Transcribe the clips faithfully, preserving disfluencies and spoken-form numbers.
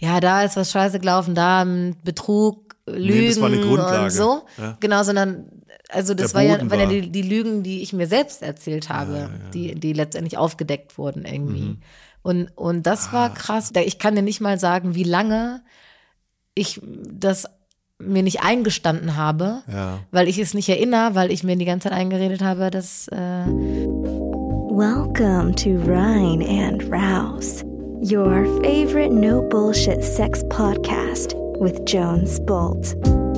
ja, da ist was scheiße gelaufen, da ein Betrug, Lügen nee, das war eine Grundlage. Und so. Ja. Genau, sondern also das war ja, waren ja die, die Lügen, die ich mir selbst erzählt habe, ja, ja, ja. Die, die letztendlich aufgedeckt wurden irgendwie. Mhm. Und, und das ah. war krass. Ich kann dir nicht mal sagen, wie lange ich das mir nicht eingestanden habe, ja. weil ich es nicht erinnere, weil ich mir die ganze Zeit eingeredet habe, dass äh Welcome to Rhine and Rouse, your favorite no bullshit sex podcast with Jones Bolt.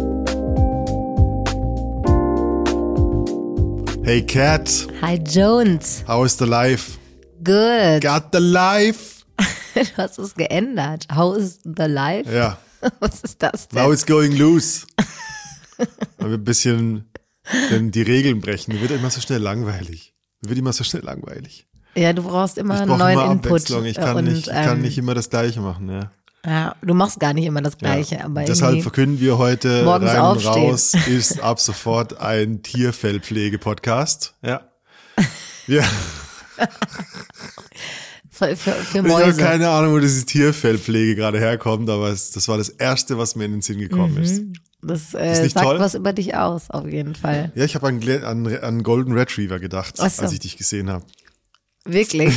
Hey Kat. Hi Jones. How is the life? Good. Got the life. Du hast es geändert. How is the life? Ja. Was ist das denn? Now it's going loose. Weil wir ein bisschen denn die Regeln brechen. Mir wird immer so schnell langweilig. Mir wird immer so schnell langweilig. Ja, du brauchst immer ich einen neuen immer Input. Ich kann, und, nicht, ich kann ähm, nicht immer das Gleiche machen. Ja, ja du machst gar nicht immer das Gleiche. Ja. Aber deshalb verkünden wir heute Rein und aufstehen. Raus ist ab sofort ein Tierfellpflege-Podcast. Ja. Ja. Für, für, für ich habe keine Ahnung, wo diese Tierfellpflege gerade herkommt, aber es, das war das Erste, was mir in den Sinn gekommen mhm. ist. Das äh, sagt toll? Was über dich aus, auf jeden Fall. Ja, ich habe an, an, an Golden Retriever gedacht, so. Als ich dich gesehen habe. Wirklich?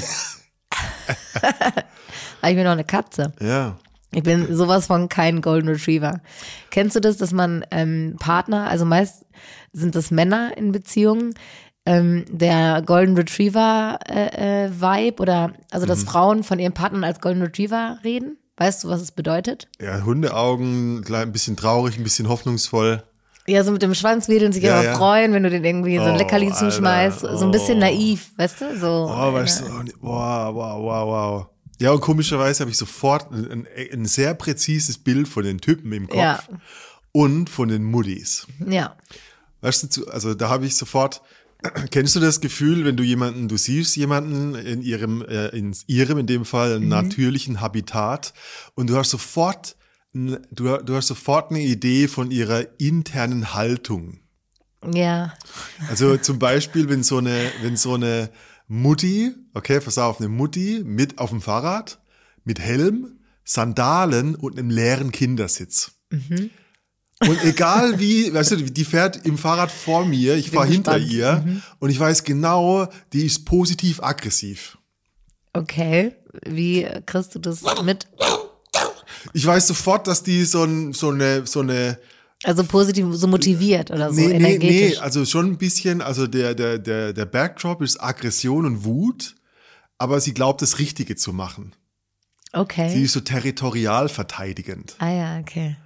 Habe ich mir noch eine Katze. Ja. Ich bin sowas von kein Golden Retriever. Kennst du das, dass man ähm, Partner, also meist sind das Männer in Beziehungen, ähm, der Golden Retriever äh, äh, Vibe oder also dass mhm. Frauen von ihren Partnern als Golden Retriever reden? Weißt du, was es bedeutet? Ja, Hundeaugen, ein bisschen traurig, ein bisschen hoffnungsvoll. Ja, so mit dem Schwanz wedeln, sich ja, immer ja. freuen, wenn du den irgendwie so ein oh, Leckerli zuschmeißt. So ein bisschen naiv, weißt du? So, oh, weißt du, wow, wow, wow, wow. Ja, und komischerweise habe ich sofort ein, ein sehr präzises Bild von den Typen im Kopf ja. und von den Muddies. Ja. Weißt du, also da habe ich sofort, kennst du das Gefühl, wenn du jemanden, du siehst jemanden in ihrem, äh, in ihrem, in dem Fall, mhm. natürlichen Habitat und du hast sofort, du, du hast sofort eine Idee von ihrer internen Haltung. Ja. Also zum Beispiel, wenn so eine, wenn so eine Mutti, okay, pass auf, eine Mutti mit auf dem Fahrrad, mit Helm, Sandalen und einem leeren Kindersitz. Mhm. Und egal wie, weißt du, die fährt im Fahrrad vor mir, ich fahre hinter ihr mhm. und ich weiß genau, die ist positiv aggressiv. Okay, wie kriegst du das mit? Ich weiß sofort, dass die so, ein, so eine, so eine also positiv, so motiviert oder so, nee, energetisch. Nee, nee, also schon ein bisschen, also der, der, der, der Backdrop ist Aggression und Wut, aber sie glaubt, das Richtige zu machen. Okay. Sie ist so territorial verteidigend. Ah ja, okay.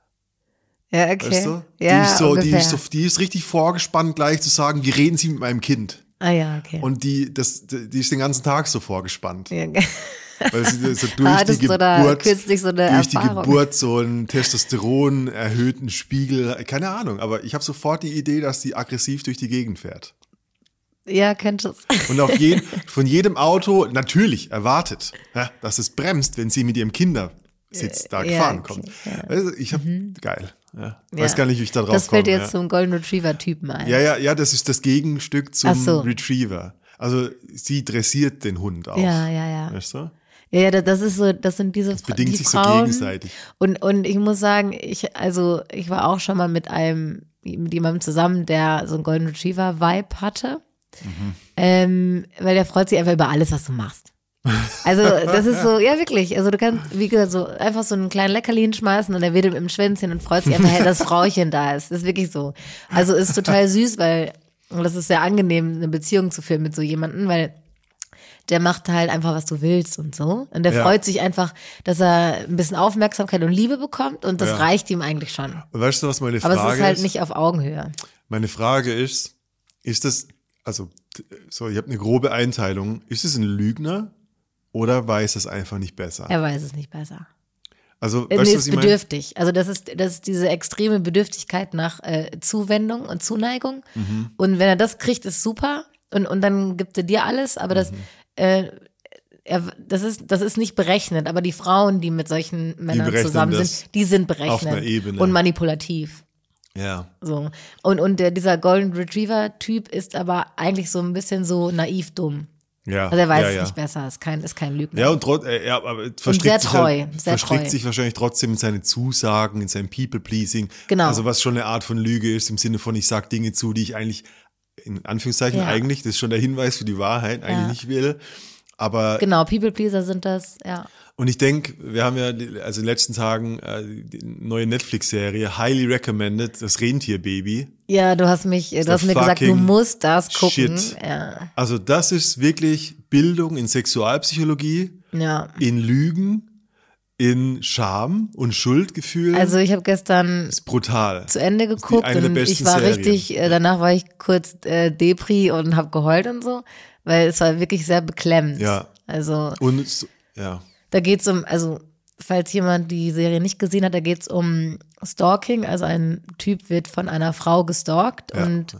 Ja, okay. Weißt du? Ja, die ist so, die ist so, die ist richtig vorgespannt, gleich zu sagen, wie reden Sie mit meinem Kind? Ah ja, okay. Und die, das, die ist den ganzen Tag so vorgespannt. Ja, weil sie so durch die Geburt, so eine durch die Erfahrung. Geburt so einen Testosteron erhöhten Spiegel, keine Ahnung, aber ich habe sofort die Idee, dass sie aggressiv durch die Gegend fährt. Ja, könnte es. Und auf jeden, von jedem Auto natürlich erwartet, ja, dass es bremst, wenn sie mit ihrem Kindersitz da ja, gefahren okay, kommt. Ja. Also ich habe mhm. geil. Ja. Ja. Weiß gar nicht, wie ich da drauf komme. Das fällt komme, jetzt ja. zum Golden Retriever-Typen ein. Ja, ja, ja, das ist das Gegenstück zum so. Retriever. Also sie dressiert den Hund auch. Ja, ja, ja. Weißt du? Ja, ja, das ist so, das sind diese das bedingt die sich Frauen. so gegenseitig. Und, und ich muss sagen, ich, also, ich war auch schon mal mit einem, mit jemandem zusammen, der so einen Golden Retriever-Vibe hatte. Mhm. Ähm, weil der freut sich einfach über alles, was du machst. Also, das ist so, ja, wirklich. Also, du kannst, wie gesagt, so einfach so einen kleinen Leckerli hinschmeißen und er wedelt mit dem Schwänzchen und freut sich einfach, hey, dass Frauchen da ist. Das ist wirklich so. Also, ist total süß, weil, und das ist sehr angenehm, eine Beziehung zu führen mit so jemandem, weil der macht halt einfach, was du willst und so. Und der ja. freut sich einfach, dass er ein bisschen Aufmerksamkeit und Liebe bekommt und das ja. reicht ihm eigentlich schon. Und weißt du, was meine Frage ist? Aber es ist halt ist? nicht auf Augenhöhe. Meine Frage ist, ist das, also, so, ich habe eine grobe Einteilung. Ist es ein Lügner oder weiß es einfach nicht besser? Er weiß es nicht besser. Also, nee, weißt du, ist was ich bedürftig. Meine? Also das ist, das ist diese extreme Bedürftigkeit nach äh, Zuwendung und Zuneigung. Mhm. Und wenn er das kriegt, ist super. Und, und dann gibt er dir alles, aber das, mhm. äh, er, das ist, das ist nicht berechnet. Aber die Frauen, die mit solchen Männern zusammen sind, die sind berechnet. Auf einer Ebene. Und manipulativ. Ja. So. Und, und der, dieser Golden Retriever-Typ ist aber eigentlich so ein bisschen so naiv dumm. Ja, Also er weiß ja, es ja. nicht besser, ist kein, ist kein Lügner. Ja, und trotz, äh, ja, aber verstrickt, sehr sich, treu, halt, sehr verstrickt treu. sich wahrscheinlich trotzdem in seine Zusagen, in sein People-Pleasing. Genau. Also was schon eine Art von Lüge ist, im Sinne von, ich sage Dinge zu, die ich eigentlich, in Anführungszeichen Ja. eigentlich, das ist schon der Hinweis für die Wahrheit, eigentlich Ja. nicht will. Aber Genau, People-Pleaser sind das, ja. Und ich denke, wir haben ja also in den letzten Tagen äh, die neue Netflix-Serie, highly recommended, das Rentierbaby. Ja, du hast mich, du hast mir gesagt, du fucking musst das gucken. shit. Ja. Also das ist wirklich Bildung in Sexualpsychologie, ja. in Lügen, in Scham und Schuldgefühl. Also ich habe gestern ist brutal. zu Ende Das ist die- geguckt eine der und besten ich war Serien. richtig, äh, danach war ich kurz äh, Depri und habe geheult und so, weil es war wirklich sehr beklemmend. Ja. Also Und es- ja, da geht's um, also falls jemand die Serie nicht gesehen hat, da geht's um Stalking, also ein Typ wird von einer Frau gestalkt ja. und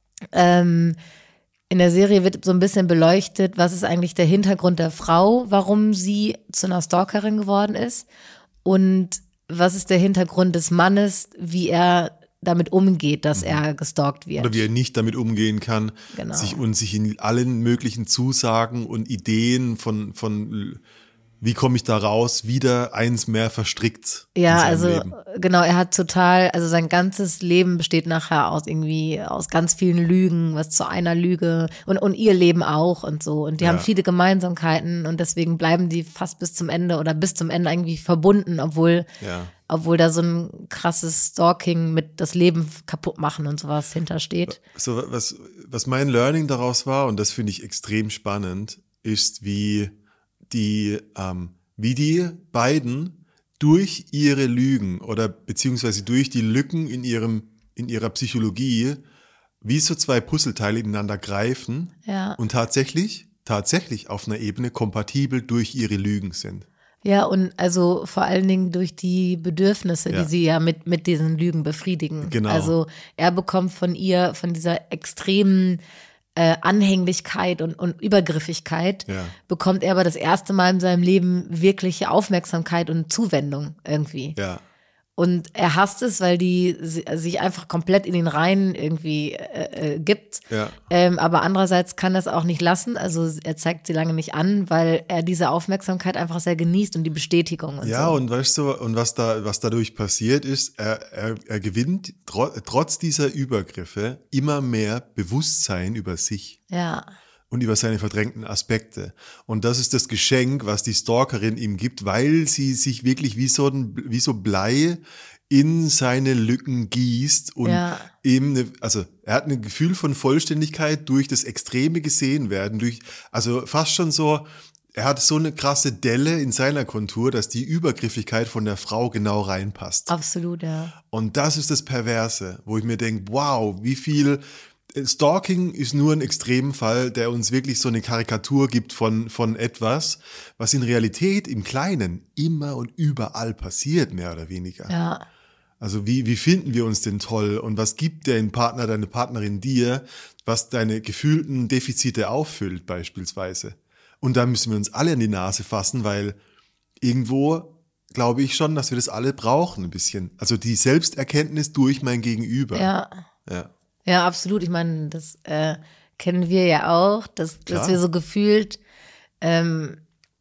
ähm, in der Serie wird so ein bisschen beleuchtet, was ist eigentlich der Hintergrund der Frau, warum sie zu einer Stalkerin geworden ist und was ist der Hintergrund des Mannes, wie er damit umgeht, dass er gestalkt wird. Oder wie er nicht damit umgehen kann, Genau. sich und sich in allen möglichen Zusagen und Ideen von, von wie komme ich da raus, wieder eins mehr verstrickt. in Ja, seinem also Leben. genau, er hat total, also sein ganzes Leben besteht nachher aus irgendwie, aus ganz vielen Lügen, was zu einer Lüge und, und ihr Leben auch und so. Und die Ja. haben viele Gemeinsamkeiten und deswegen bleiben die fast bis zum Ende oder bis zum Ende irgendwie verbunden, obwohl, Ja. obwohl da so ein krasses Stalking mit das Leben kaputt machen und sowas hintersteht. So, was, was mein Learning daraus war, und das finde ich extrem spannend, ist, wie die, ähm, wie die beiden durch ihre Lügen oder beziehungsweise durch die Lücken in ihrem, in ihrer Psychologie, wie so zwei Puzzleteile ineinander greifen Ja. und tatsächlich, tatsächlich auf einer Ebene kompatibel durch ihre Lügen sind. Ja, und also vor allen Dingen durch die Bedürfnisse, Ja. die sie ja mit, mit diesen Lügen befriedigen. Genau. Also er bekommt von ihr, von dieser extremen äh, Anhänglichkeit und, und Übergriffigkeit, Ja. bekommt er aber das erste Mal in seinem Leben wirkliche Aufmerksamkeit und Zuwendung irgendwie. Ja. Und er hasst es, weil die si- sich einfach komplett in den Reihen irgendwie äh, äh, gibt. Ja. Ähm, aber andererseits kann er es auch nicht lassen. Also er zeigt sie lange nicht an, weil er diese Aufmerksamkeit einfach sehr genießt und die Bestätigung und Ja, so. und weißt du, und was da, was dadurch passiert ist, er, er, er gewinnt tro trotz dieser Übergriffe immer mehr Bewusstsein über sich Ja, und über seine verdrängten Aspekte. Und das ist das Geschenk, was die Stalkerin ihm gibt, weil sie sich wirklich wie so, ein, wie so Blei in seine Lücken gießt und Ja. eben, eine, also er hat ein Gefühl von Vollständigkeit durch das extreme Gesehenwerden, durch, also fast schon so, er hat so eine krasse Delle in seiner Kontur, dass die Übergriffigkeit von der Frau genau reinpasst. absolut, ja. Und das ist das Perverse, wo ich mir denke, wow, wie viel Stalking ist nur ein Extremfall, der uns wirklich so eine Karikatur gibt von, von etwas, was in Realität im Kleinen immer und überall passiert, mehr oder weniger. Ja, Also wie, wie finden wir uns denn toll und was gibt dein Partner, deine Partnerin dir, was deine gefühlten Defizite auffüllt beispielsweise. Und da müssen wir uns alle in die Nase fassen, weil irgendwo glaube ich schon, dass wir das alle brauchen ein bisschen. Also die Selbsterkenntnis durch mein Gegenüber. ja. Ja. Ja, absolut. Ich meine, das äh, kennen wir ja auch, dass, dass Klar. wir so gefühlt ähm,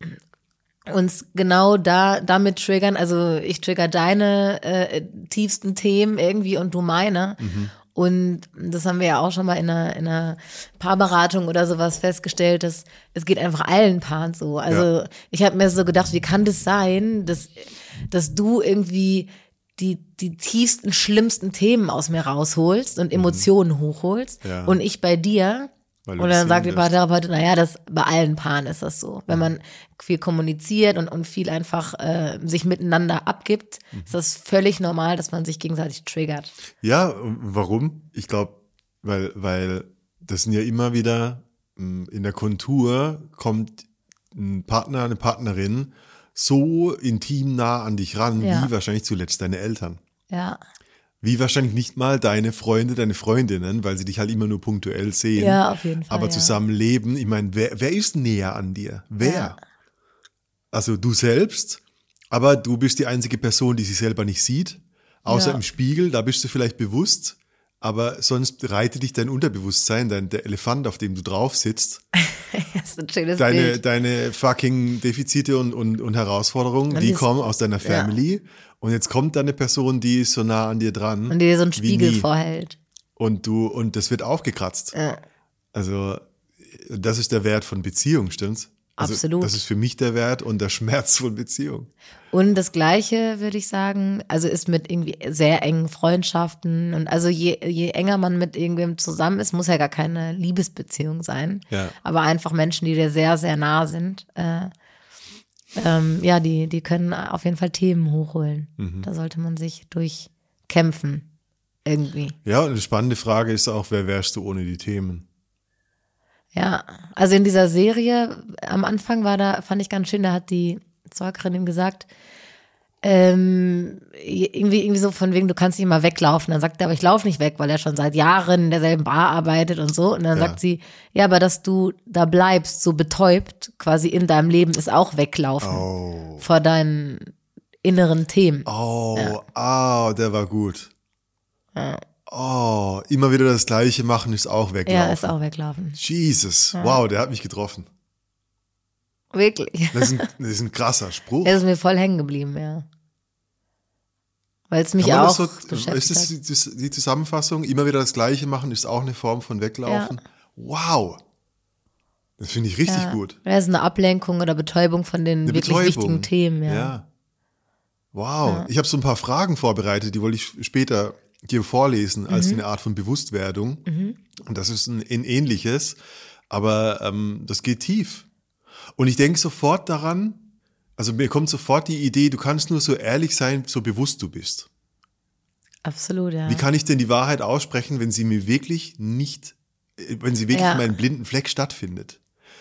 uns genau da damit triggern. Also ich trigger deine äh, tiefsten Themen irgendwie und du meine. Und das haben wir ja auch schon mal in einer, in einer Paarberatung oder sowas festgestellt, dass es geht einfach allen Paaren so. Also Ja. ich habe mir so gedacht, wie kann das sein, dass, dass du irgendwie die, die tiefsten, schlimmsten Themen aus mir rausholst und Emotionen hochholst Ja. und ich bei dir. Weil du Und dann das sagt die sehen lässt. Paartherapeutin, naja, das bei allen Paaren ist das so. Wenn man viel kommuniziert und, und viel einfach äh, sich miteinander abgibt, ist das völlig normal, dass man sich gegenseitig triggert. Ja, und warum? Ich glaube, weil, weil das sind ja immer wieder, mh, in der Kontur kommt ein Partner, eine Partnerin so intim nah an dich ran, Ja. wie wahrscheinlich zuletzt deine Eltern. Ja, Wie wahrscheinlich nicht mal deine Freunde, deine Freundinnen, weil sie dich halt immer nur punktuell sehen. Ja, auf jeden Fall, Aber ja. zusammen leben, ich meine, wer, wer ist näher an dir? Wer? Ja. Also du selbst, aber du bist die einzige Person, die sich selber nicht sieht, außer Ja. im Spiegel, da bist du vielleicht bewusst, aber sonst reitet dich dein Unterbewusstsein, dein, der Elefant, auf dem du drauf sitzt, das ist ein schönes deine, Bild. deine fucking Defizite und, und, und Herausforderungen, Und die dies- kommen aus deiner Family. Ja. Und jetzt kommt da eine Person, die ist so nah an dir dran. Und die dir so einen wie Spiegel nie. vorhält. Und du, und das wird aufgekratzt. Ja. Also, das ist der Wert von Beziehung, stimmt's? Also, Absolut. Das ist für mich der Wert und der Schmerz von Beziehung. Und das Gleiche, würde ich sagen, also ist mit irgendwie sehr engen Freundschaften und also je, je enger man mit irgendwem zusammen ist, muss ja gar keine Liebesbeziehung sein, Ja. aber einfach Menschen, die dir sehr, sehr nah sind, äh, ähm, ja, die, die können auf jeden Fall Themen hochholen. Mhm. Da sollte man sich durchkämpfen, irgendwie. Ja, und eine spannende Frage ist auch, wer wärst du ohne die Themen? Ja, also in dieser Serie am Anfang war da, fand ich ganz schön, da hat die Zeugrin gesagt, ähm, irgendwie, irgendwie so von wegen, du kannst nicht mal weglaufen. Dann sagt er, aber ich laufe nicht weg, weil er schon seit Jahren in derselben Bar arbeitet und so. Und dann Ja. sagt sie, ja, aber dass du da bleibst, so betäubt, quasi in deinem Leben, ist auch weglaufen Oh, vor deinen inneren Themen. oh, Ja. ah, der war gut. Ja, Oh, immer wieder das Gleiche machen ist auch weglaufen. ja ist auch weglaufen. Jesus, wow, der hat mich getroffen. Wirklich. Das ist ein, das ist ein krasser Spruch. Das ist mir voll hängen geblieben, ja. Weil es mich Kann man auch das so, beschäftigt ist das hat. die, die Zusammenfassung? Immer wieder das Gleiche machen ist auch eine Form von Weglaufen. Wow, das finde ich richtig Ja. gut. Das ist eine Ablenkung oder Betäubung von den Eine wirklich Betäubung. wichtigen Themen, ja. Ja. Wow, Ja. ich habe so ein paar Fragen vorbereitet, die wollte ich später dir vorlesen als Mhm. eine Art von Bewusstwerdung. Und das ist ein, ein ähnliches, aber ähm, das geht tief. Und ich denke sofort daran, also mir kommt sofort die Idee, du kannst nur so ehrlich sein, so bewusst du bist. Absolut, ja. Wie kann ich denn die Wahrheit aussprechen, wenn sie mir wirklich nicht, äh, wenn sie wirklich Ja. in meinem blinden Fleck stattfindet?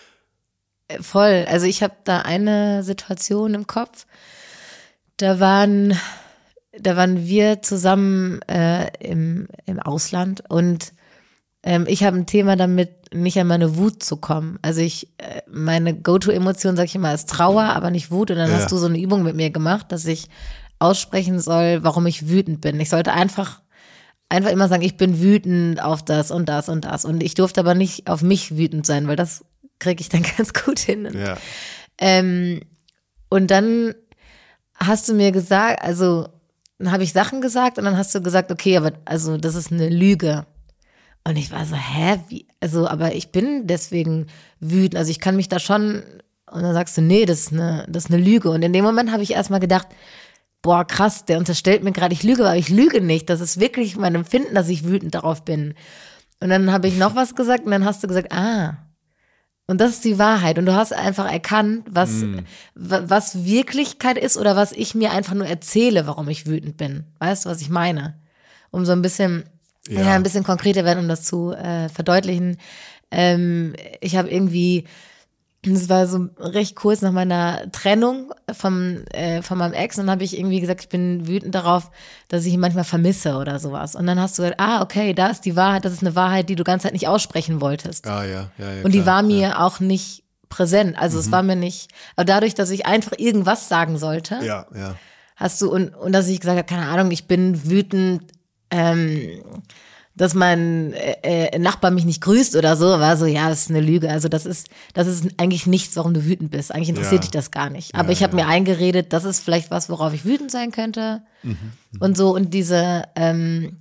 Voll. Also ich habe da eine Situation im Kopf. Da waren, da waren wir zusammen äh, im, im Ausland und ähm, ich habe ein Thema damit, nicht an meine Wut zu kommen. Also ich, äh, meine Go-To-Emotion, sag ich immer, ist Trauer, aber nicht Wut. Und dann Ja. hast du so eine Übung mit mir gemacht, dass ich aussprechen soll, warum ich wütend bin. Ich sollte einfach einfach immer sagen, ich bin wütend auf das und das und das. Und ich durfte aber nicht auf mich wütend sein, weil das kriege ich dann ganz gut hin. Ja. Ähm, und dann hast du mir gesagt, also dann habe ich Sachen gesagt und dann hast du gesagt, okay, aber also das ist eine Lüge. Und ich war so, hä, wie? Also, aber ich bin deswegen wütend. Also ich kann mich da schon, und dann sagst du, nee, das ist eine, das ist eine Lüge. Und in dem Moment habe ich erstmal gedacht, boah, krass, der unterstellt mir gerade, ich lüge, aber ich lüge nicht. Das ist wirklich mein Empfinden, dass ich wütend darauf bin. Und dann habe ich noch was gesagt und dann hast du gesagt, ah, und das ist die Wahrheit. Und du hast einfach erkannt, was, Mm. wa- was Wirklichkeit ist oder was ich mir einfach nur erzähle, warum ich wütend bin. Weißt du, was ich meine? Um so ein bisschen, ja, Ja. ein bisschen konkreter werden, um das zu äh, verdeutlichen. Ähm, ich habe irgendwie, das war so recht kurz nach meiner Trennung vom, äh, von meinem Ex und dann habe ich irgendwie gesagt, ich bin wütend darauf, dass ich ihn manchmal vermisse oder sowas. Und dann hast du gesagt, ah, okay, da ist die Wahrheit, das ist eine Wahrheit, die du ganze Zeit nicht aussprechen wolltest. Ah, ja, ja, ja. Und die klar, war mir ja. auch nicht präsent. Also es war mir nicht, aber dadurch, dass ich einfach irgendwas sagen sollte, Ja, ja. hast du, und, und dass ich gesagt habe, keine Ahnung, ich bin wütend, ähm, dass mein äh, äh, Nachbar mich nicht grüßt oder so, war so, ja, das ist eine Lüge. Also das ist, das ist eigentlich nichts, warum du wütend bist. Eigentlich interessiert Ja. dich das gar nicht. Aber Ja, ich habe ja. mir eingeredet, das ist vielleicht was, worauf ich wütend sein könnte. Mhm. Und so, und diese, ähm,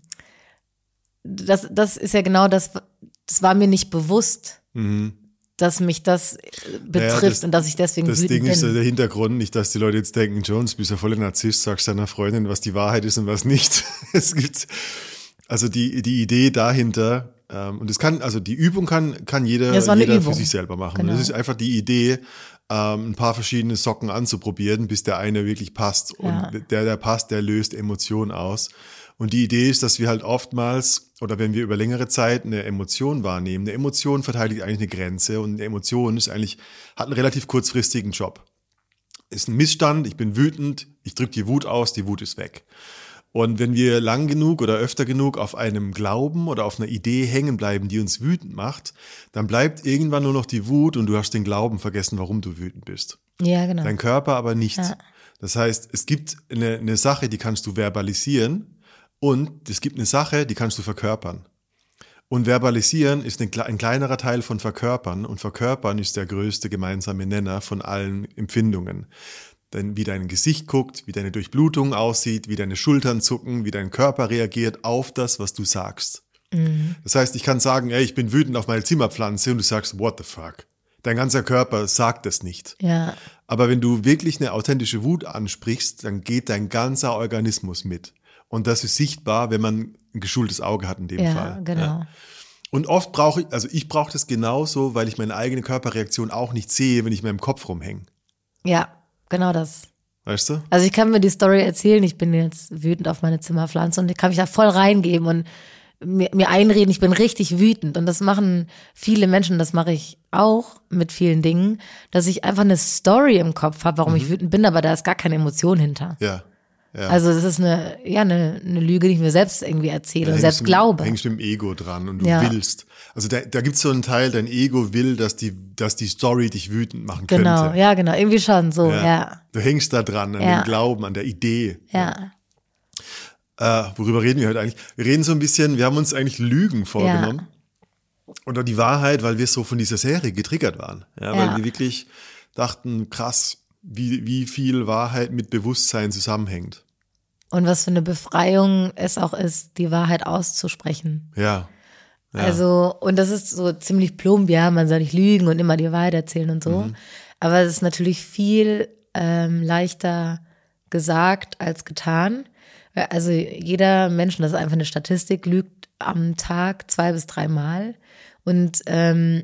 das, das ist ja genau das, das war mir nicht bewusst, Mhm. dass mich das äh, betrifft Naja, das- und dass ich deswegen Das wütend Ding ist ja bin. der Hintergrund, nicht, dass die Leute jetzt denken, Jones, bist ja voll ein Narzisst, sagst deiner Freundin, was die Wahrheit ist und was nicht. Es gibt, also die, die Idee dahinter, ähm, und es kann, also die Übung kann, kann jeder, Ja, es war eine jeder für Übung. sich selber machen. Genau. Und das ist einfach die Idee, ähm, ein paar verschiedene Socken anzuprobieren, bis der eine wirklich passt. Ja. Und der, der passt, der löst Emotionen aus. Und die Idee ist, dass wir halt oftmals, oder wenn wir über längere Zeit eine Emotion wahrnehmen, eine Emotion verteidigt eigentlich eine Grenze und eine Emotion ist eigentlich, hat einen relativ kurzfristigen Job. Ist ein Missstand, ich bin wütend, ich drücke die Wut aus, die Wut ist weg. Und wenn wir lang genug oder öfter genug auf einem Glauben oder auf einer Idee hängen bleiben, die uns wütend macht, dann bleibt irgendwann nur noch die Wut und du hast den Glauben vergessen, warum du wütend bist. Ja, genau. Dein Körper aber nicht. Ja. Das heißt, es gibt eine, eine Sache, die kannst du verbalisieren Und es gibt eine Sache, die kannst du verkörpern. Und verbalisieren ist ein, ein kleinerer Teil von verkörpern. Und verkörpern ist der größte gemeinsame Nenner von allen Empfindungen. Denn wie dein Gesicht guckt, wie deine Durchblutung aussieht, wie deine Schultern zucken, wie dein Körper reagiert auf das, was du sagst. Mhm. Das heißt, ich kann sagen, ey, ich bin wütend auf meine Zimmerpflanze und du sagst, what the fuck? Dein ganzer Körper sagt das nicht. Ja. Aber wenn du wirklich eine authentische Wut ansprichst, dann geht dein ganzer Organismus mit. Und das ist sichtbar, wenn man ein geschultes Auge hat in dem ja, Fall. Genau. Ja, und oft brauche ich, also ich brauche das genauso, weil ich meine eigene Körperreaktion auch nicht sehe, wenn ich mir im Kopf rumhänge. Ja, genau das. Weißt du? Also ich kann mir die Story erzählen, ich bin jetzt wütend auf meine Zimmerpflanze und ich kann mich da voll reingeben und mir, mir einreden, ich bin richtig wütend. Und das machen viele Menschen, das mache ich auch mit vielen Dingen, dass ich einfach eine Story im Kopf habe, warum mhm. ich wütend bin, aber da ist gar keine Emotion hinter. Ja. Ja. Also das ist eine, ja, eine, eine Lüge, die ich mir selbst irgendwie erzähle ja, und selbst mit, glaube. Hängst mit dem Ego dran und du ja. willst. Also da, da gibt es so einen Teil, dein Ego will, dass die, dass die Story dich wütend machen genau, könnte. Ja, genau, irgendwie schon so, ja. ja. Du hängst da dran, an ja. dem Glauben, an der Idee. Ja. ja. Äh, worüber reden wir heute eigentlich? Wir reden so ein bisschen, wir haben uns eigentlich Lügen vorgenommen. Ja. Oder die Wahrheit, weil wir so von dieser Serie getriggert waren. Ja, weil ja. wir wirklich dachten, krass, wie, wie viel Wahrheit mit Bewusstsein zusammenhängt. Und was für eine Befreiung es auch ist, die Wahrheit auszusprechen. Ja. ja. Also, und das ist so ziemlich plump, ja, man soll nicht lügen und immer die Wahrheit erzählen und so. Mhm. Aber es ist natürlich viel ähm, leichter gesagt als getan. Also jeder Mensch, das ist einfach eine Statistik, lügt am Tag zwei bis drei Mal. Und ähm,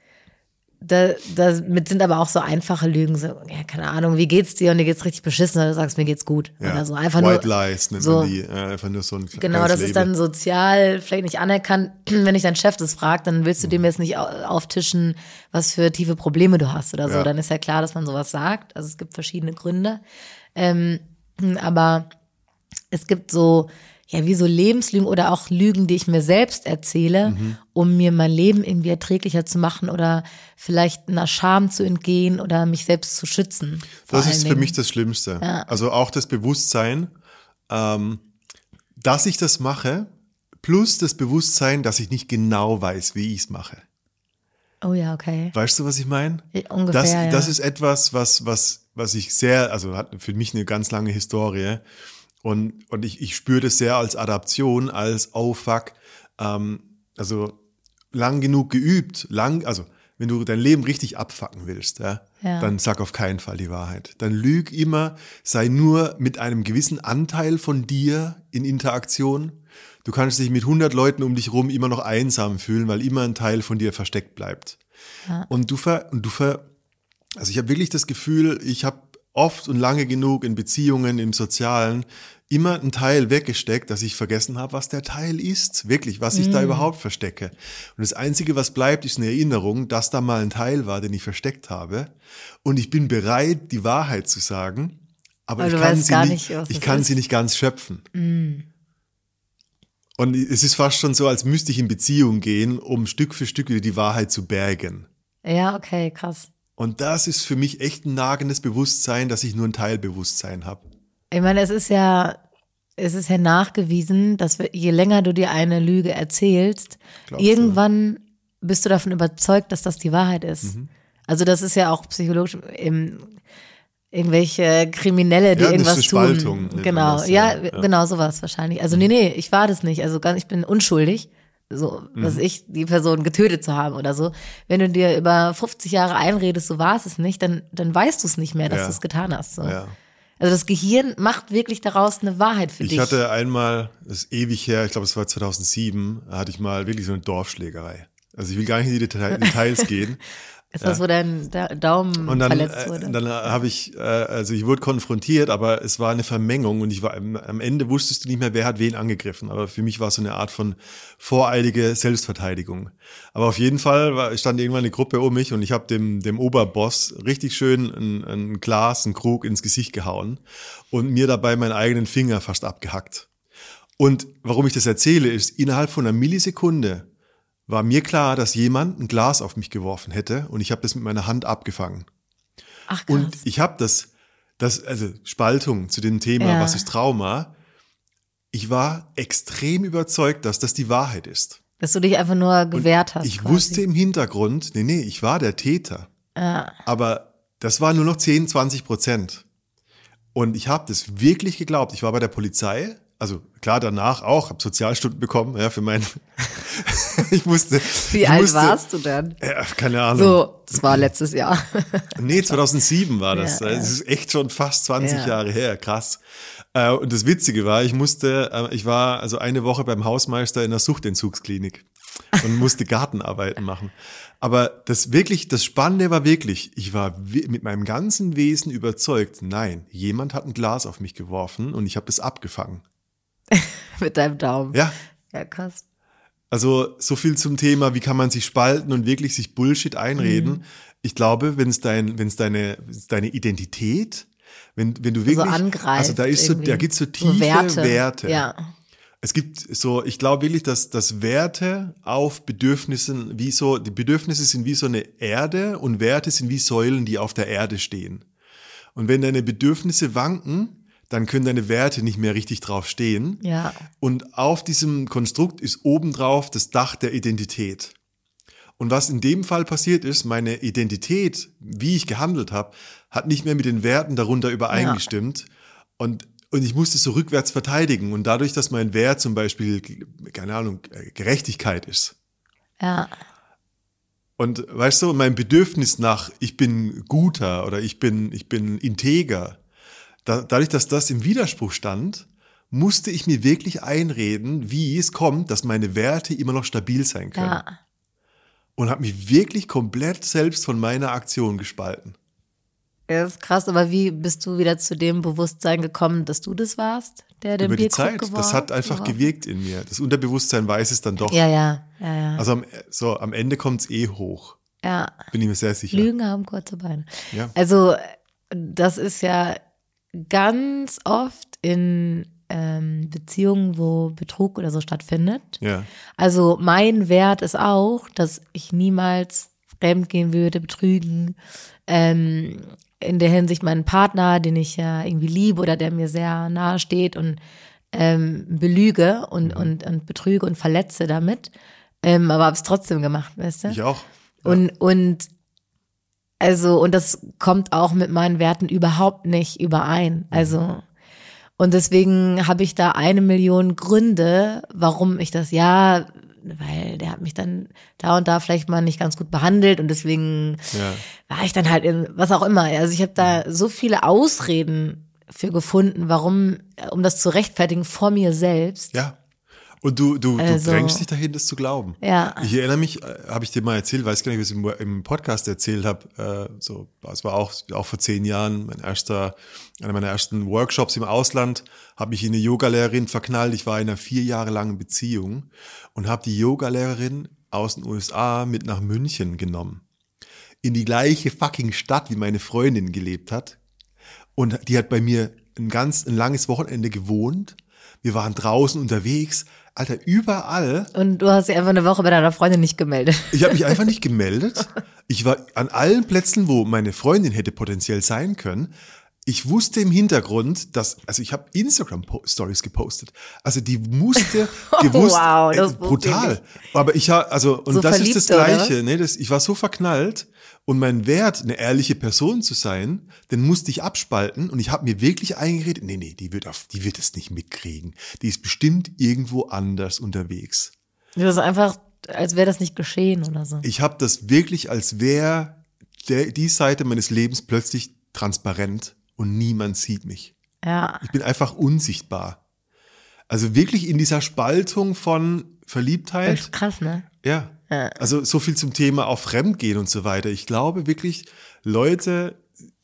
Da, damit sind aber auch so einfache Lügen, so, ja, keine Ahnung, wie geht's dir? Und dir geht's richtig beschissen, oder du sagst, mir geht's gut. Ja. Oder so. Einfach White nur, Lies nennt so, man die, ja, einfach nur so ein genau, das Label. ist dann sozial vielleicht nicht anerkannt. Wenn dich dein Chef das fragt, dann willst du dem jetzt nicht auftischen, was für tiefe Probleme du hast oder so. Ja. Dann ist ja klar, dass man sowas sagt. Also es gibt verschiedene Gründe. Ähm, aber es gibt so, ja, wie so Lebenslügen oder auch Lügen, die ich mir selbst erzähle, mhm. um mir mein Leben irgendwie erträglicher zu machen oder vielleicht einer Scham zu entgehen oder mich selbst zu schützen. Das ist für mich das Schlimmste. Ja. Also auch das Bewusstsein, ähm, dass ich das mache, plus das Bewusstsein, dass ich nicht genau weiß, wie ich es mache. Oh ja, okay. Weißt du, was ich meine? Ungefähr, das, ja. Das ist etwas, was, was, was ich sehr, also hat für mich eine ganz lange Historie. Und, und ich, ich spüre das sehr als Adaption, als oh fuck, ähm, also lang genug geübt, lang, also wenn du dein Leben richtig abfacken willst, ja, ja. dann sag auf keinen Fall die Wahrheit. Dann lüg immer, sei nur mit einem gewissen Anteil von dir in Interaktion. Du kannst dich mit hundert Leuten um dich rum immer noch einsam fühlen, weil immer ein Teil von dir versteckt bleibt. Ja. Und du ver, und du ver, also ich habe wirklich das Gefühl, ich habe oft und lange genug in Beziehungen, im Sozialen, immer einen Teil weggesteckt, dass ich vergessen habe, was der Teil ist. Wirklich, was ich mm. da überhaupt verstecke. Und das Einzige, was bleibt, ist eine Erinnerung, dass da mal ein Teil war, den ich versteckt habe. Und ich bin bereit, die Wahrheit zu sagen, aber, aber ich kann, sie nicht, nicht ich kann sie nicht ganz schöpfen. Mm. Und es ist fast schon so, als müsste ich in Beziehung gehen, um Stück für Stück wieder die Wahrheit zu bergen. Ja, okay, krass. Und das ist für mich echt ein nagendes Bewusstsein, dass ich nur ein Teilbewusstsein habe. Ich meine, es ist ja, es ist ja nachgewiesen, dass wir, je länger du dir eine Lüge erzählst, Glaubst irgendwann du? bist du davon überzeugt, dass das die Wahrheit ist. Mhm. Also das ist ja auch psychologisch im, irgendwelche Kriminelle, die ja, irgendwas tun. Spaltung, genau, das, ja, ja, genau sowas wahrscheinlich. Also nee, nee, ich war das nicht. Also ganz, ich bin unschuldig. So, mhm. was ich, die Person getötet zu haben oder so. Wenn du dir über fünfzig Jahre einredest, so war es nicht, dann, dann weißt du es nicht mehr, dass ja. du es getan hast. So. Ja. Also das Gehirn macht wirklich daraus eine Wahrheit für ich dich. Ich hatte einmal, das ist ewig her, ich glaube es war zweitausendsieben, hatte ich mal wirklich so eine Dorfschlägerei. Also ich will gar nicht in die Deta- Details gehen. Ist das, ja. wo dein da- Daumen und dann, verletzt wurde? Und dann habe ich, äh, also ich wurde konfrontiert, aber es war eine Vermengung und ich war am Ende wusstest du nicht mehr, wer hat wen angegriffen. Aber für mich war es so eine Art von voreilige Selbstverteidigung. Aber auf jeden Fall war, stand irgendwann eine Gruppe um mich und ich habe dem, dem Oberboss richtig schön ein, ein Glas, ein Krug ins Gesicht gehauen und mir dabei meinen eigenen Finger fast abgehackt. Und warum ich das erzähle, ist, innerhalb von einer Millisekunde war mir klar, dass jemand ein Glas auf mich geworfen hätte und ich habe das mit meiner Hand abgefangen. Ach krass. Und ich habe das, das, also Spaltung zu dem Thema, ja. was ist Trauma? ich war extrem überzeugt, dass das die Wahrheit ist. Dass du dich einfach nur gewehrt hast. Ich quasi. wusste im Hintergrund, nee, nee, ich war der Täter. Ja. Aber das war nur noch zehn, zwanzig Prozent. Und ich habe das wirklich geglaubt. Ich war bei der Polizei, also klar danach auch, habe Sozialstunden bekommen, ja, für meinen. ich musste. Wie ich alt musste, warst du denn? Ja, keine Ahnung. So, das war letztes Jahr. Nee, zweitausendsieben war das. Ja, ja. Das ist echt schon fast zwanzig Ja. Jahre her, krass. Äh, Und das Witzige war, ich musste, äh, ich war also eine Woche beim Hausmeister in der Suchtentzugsklinik und musste Gartenarbeiten machen. Aber das wirklich, das Spannende war wirklich, ich war wi- mit meinem ganzen Wesen überzeugt, nein, jemand hat ein Glas auf mich geworfen und ich habe es abgefangen. Mit deinem Daumen. Ja, Ja, krass. also so viel zum Thema, wie kann man sich spalten und wirklich sich Bullshit einreden. Mhm. Ich glaube, wenn es dein, wenn es deine, wenn's deine Identität, wenn, wenn du wirklich, angreift also da ist so, irgendwie. da gibt's so So tiefe Werte. Werte. Ja. Es gibt so, ich glaube wirklich, dass, dass Werte auf Bedürfnissen wie so, die Bedürfnisse sind wie so eine Erde und Werte sind wie Säulen, die auf der Erde stehen. Und wenn deine Bedürfnisse wanken, dann können deine Werte nicht mehr richtig drauf stehen. Ja. Und auf diesem Konstrukt ist obendrauf das Dach der Identität. Und was in dem Fall passiert ist, meine Identität, wie ich gehandelt habe, hat nicht mehr mit den Werten darunter übereingestimmt. Und, und ich musste so rückwärts verteidigen. Und dadurch, dass mein Wert zum Beispiel, keine Ahnung, Gerechtigkeit ist. Ja. Und weißt du, mein Bedürfnis nach, ich bin guter oder ich bin, ich bin integer, da, dadurch, dass das im Widerspruch stand, musste ich mir wirklich einreden, wie es kommt, dass meine Werte immer noch stabil sein können. Ja. Und habe mich wirklich komplett selbst von meiner Aktion gespalten. Das ist krass, aber wie bist du wieder zu dem Bewusstsein gekommen, dass du das warst, der den Über die Bierkrug Zeit. geworfen Das hat einfach geworfen? gewirkt in mir. Das Unterbewusstsein weiß es dann doch. Ja, ja, ja, ja. Also am, so, am Ende kommt es eh hoch. ja. Bin ich mir sehr sicher. Lügen haben kurze Beine. Ja. Also das ist ja ganz oft in ähm, Beziehungen, wo Betrug oder so stattfindet. Ja. Also mein Wert ist auch, dass ich niemals fremd gehen würde, betrügen. Ähm, in der Hinsicht meinen Partner, den ich ja irgendwie liebe oder der mir sehr nahe steht und ähm, belüge und, Mhm. und, und betrüge und verletze damit. Ähm, aber habe es trotzdem gemacht, weißt du? Ich auch. Ja. Und, und also, und das kommt auch mit meinen Werten überhaupt nicht überein. Also, und deswegen habe ich da eine Million Gründe, warum ich das, ja, weil der hat mich dann da und da vielleicht mal nicht ganz gut behandelt und deswegen Ja. war ich dann halt in, was auch immer. Also ich habe da so viele Ausreden für gefunden, warum, um das zu rechtfertigen vor mir selbst. Ja. Und du, du, Also- du drängst dich dahin, das zu glauben. Ja. Ich erinnere mich, äh, habe ich dir mal erzählt, weiß gar nicht, wie ich es im, im Podcast erzählt habe. Äh, so, es war auch, auch vor zehn Jahren, mein erster, einer meiner ersten Workshops im Ausland, habe mich in eine Yogalehrerin verknallt. Ich war in einer vier Jahre langen Beziehung und habe die Yogalehrerin aus den U S A mit nach München genommen. In die gleiche fucking Stadt, wie meine Freundin gelebt hat. Und die hat bei mir ein ganz, ein langes Wochenende gewohnt. Wir waren draußen unterwegs. Alter, überall. Und du hast dich einfach eine Woche bei deiner Freundin nicht gemeldet. Ich habe mich einfach nicht gemeldet. Ich war an allen Plätzen, wo meine Freundin hätte potenziell sein können. Ich wusste im Hintergrund, dass, also ich habe Instagram-Stories gepostet. Also die musste gewusst, wow, das äh, brutal. Aber ich habe, also, und So das ist das Verliebte, oder Gleiche, ne, das, ich war so verknallt und mein Wert, eine ehrliche Person zu sein, den musste ich abspalten und ich habe mir wirklich eingeredet, nee, nee, die wird auf, die wird es nicht mitkriegen. Die ist bestimmt irgendwo anders unterwegs. Das ist einfach, als wäre das nicht geschehen oder so. Ich habe das wirklich, als wäre die Seite meines Lebens plötzlich transparent und niemand sieht mich. Ja. Ich bin einfach unsichtbar. Also wirklich in dieser Spaltung von Das Verliebtheit. ist krass, ne? Ja. Ja. Also so viel zum Thema auch Fremdgehen und so weiter. Ich glaube wirklich, Leute,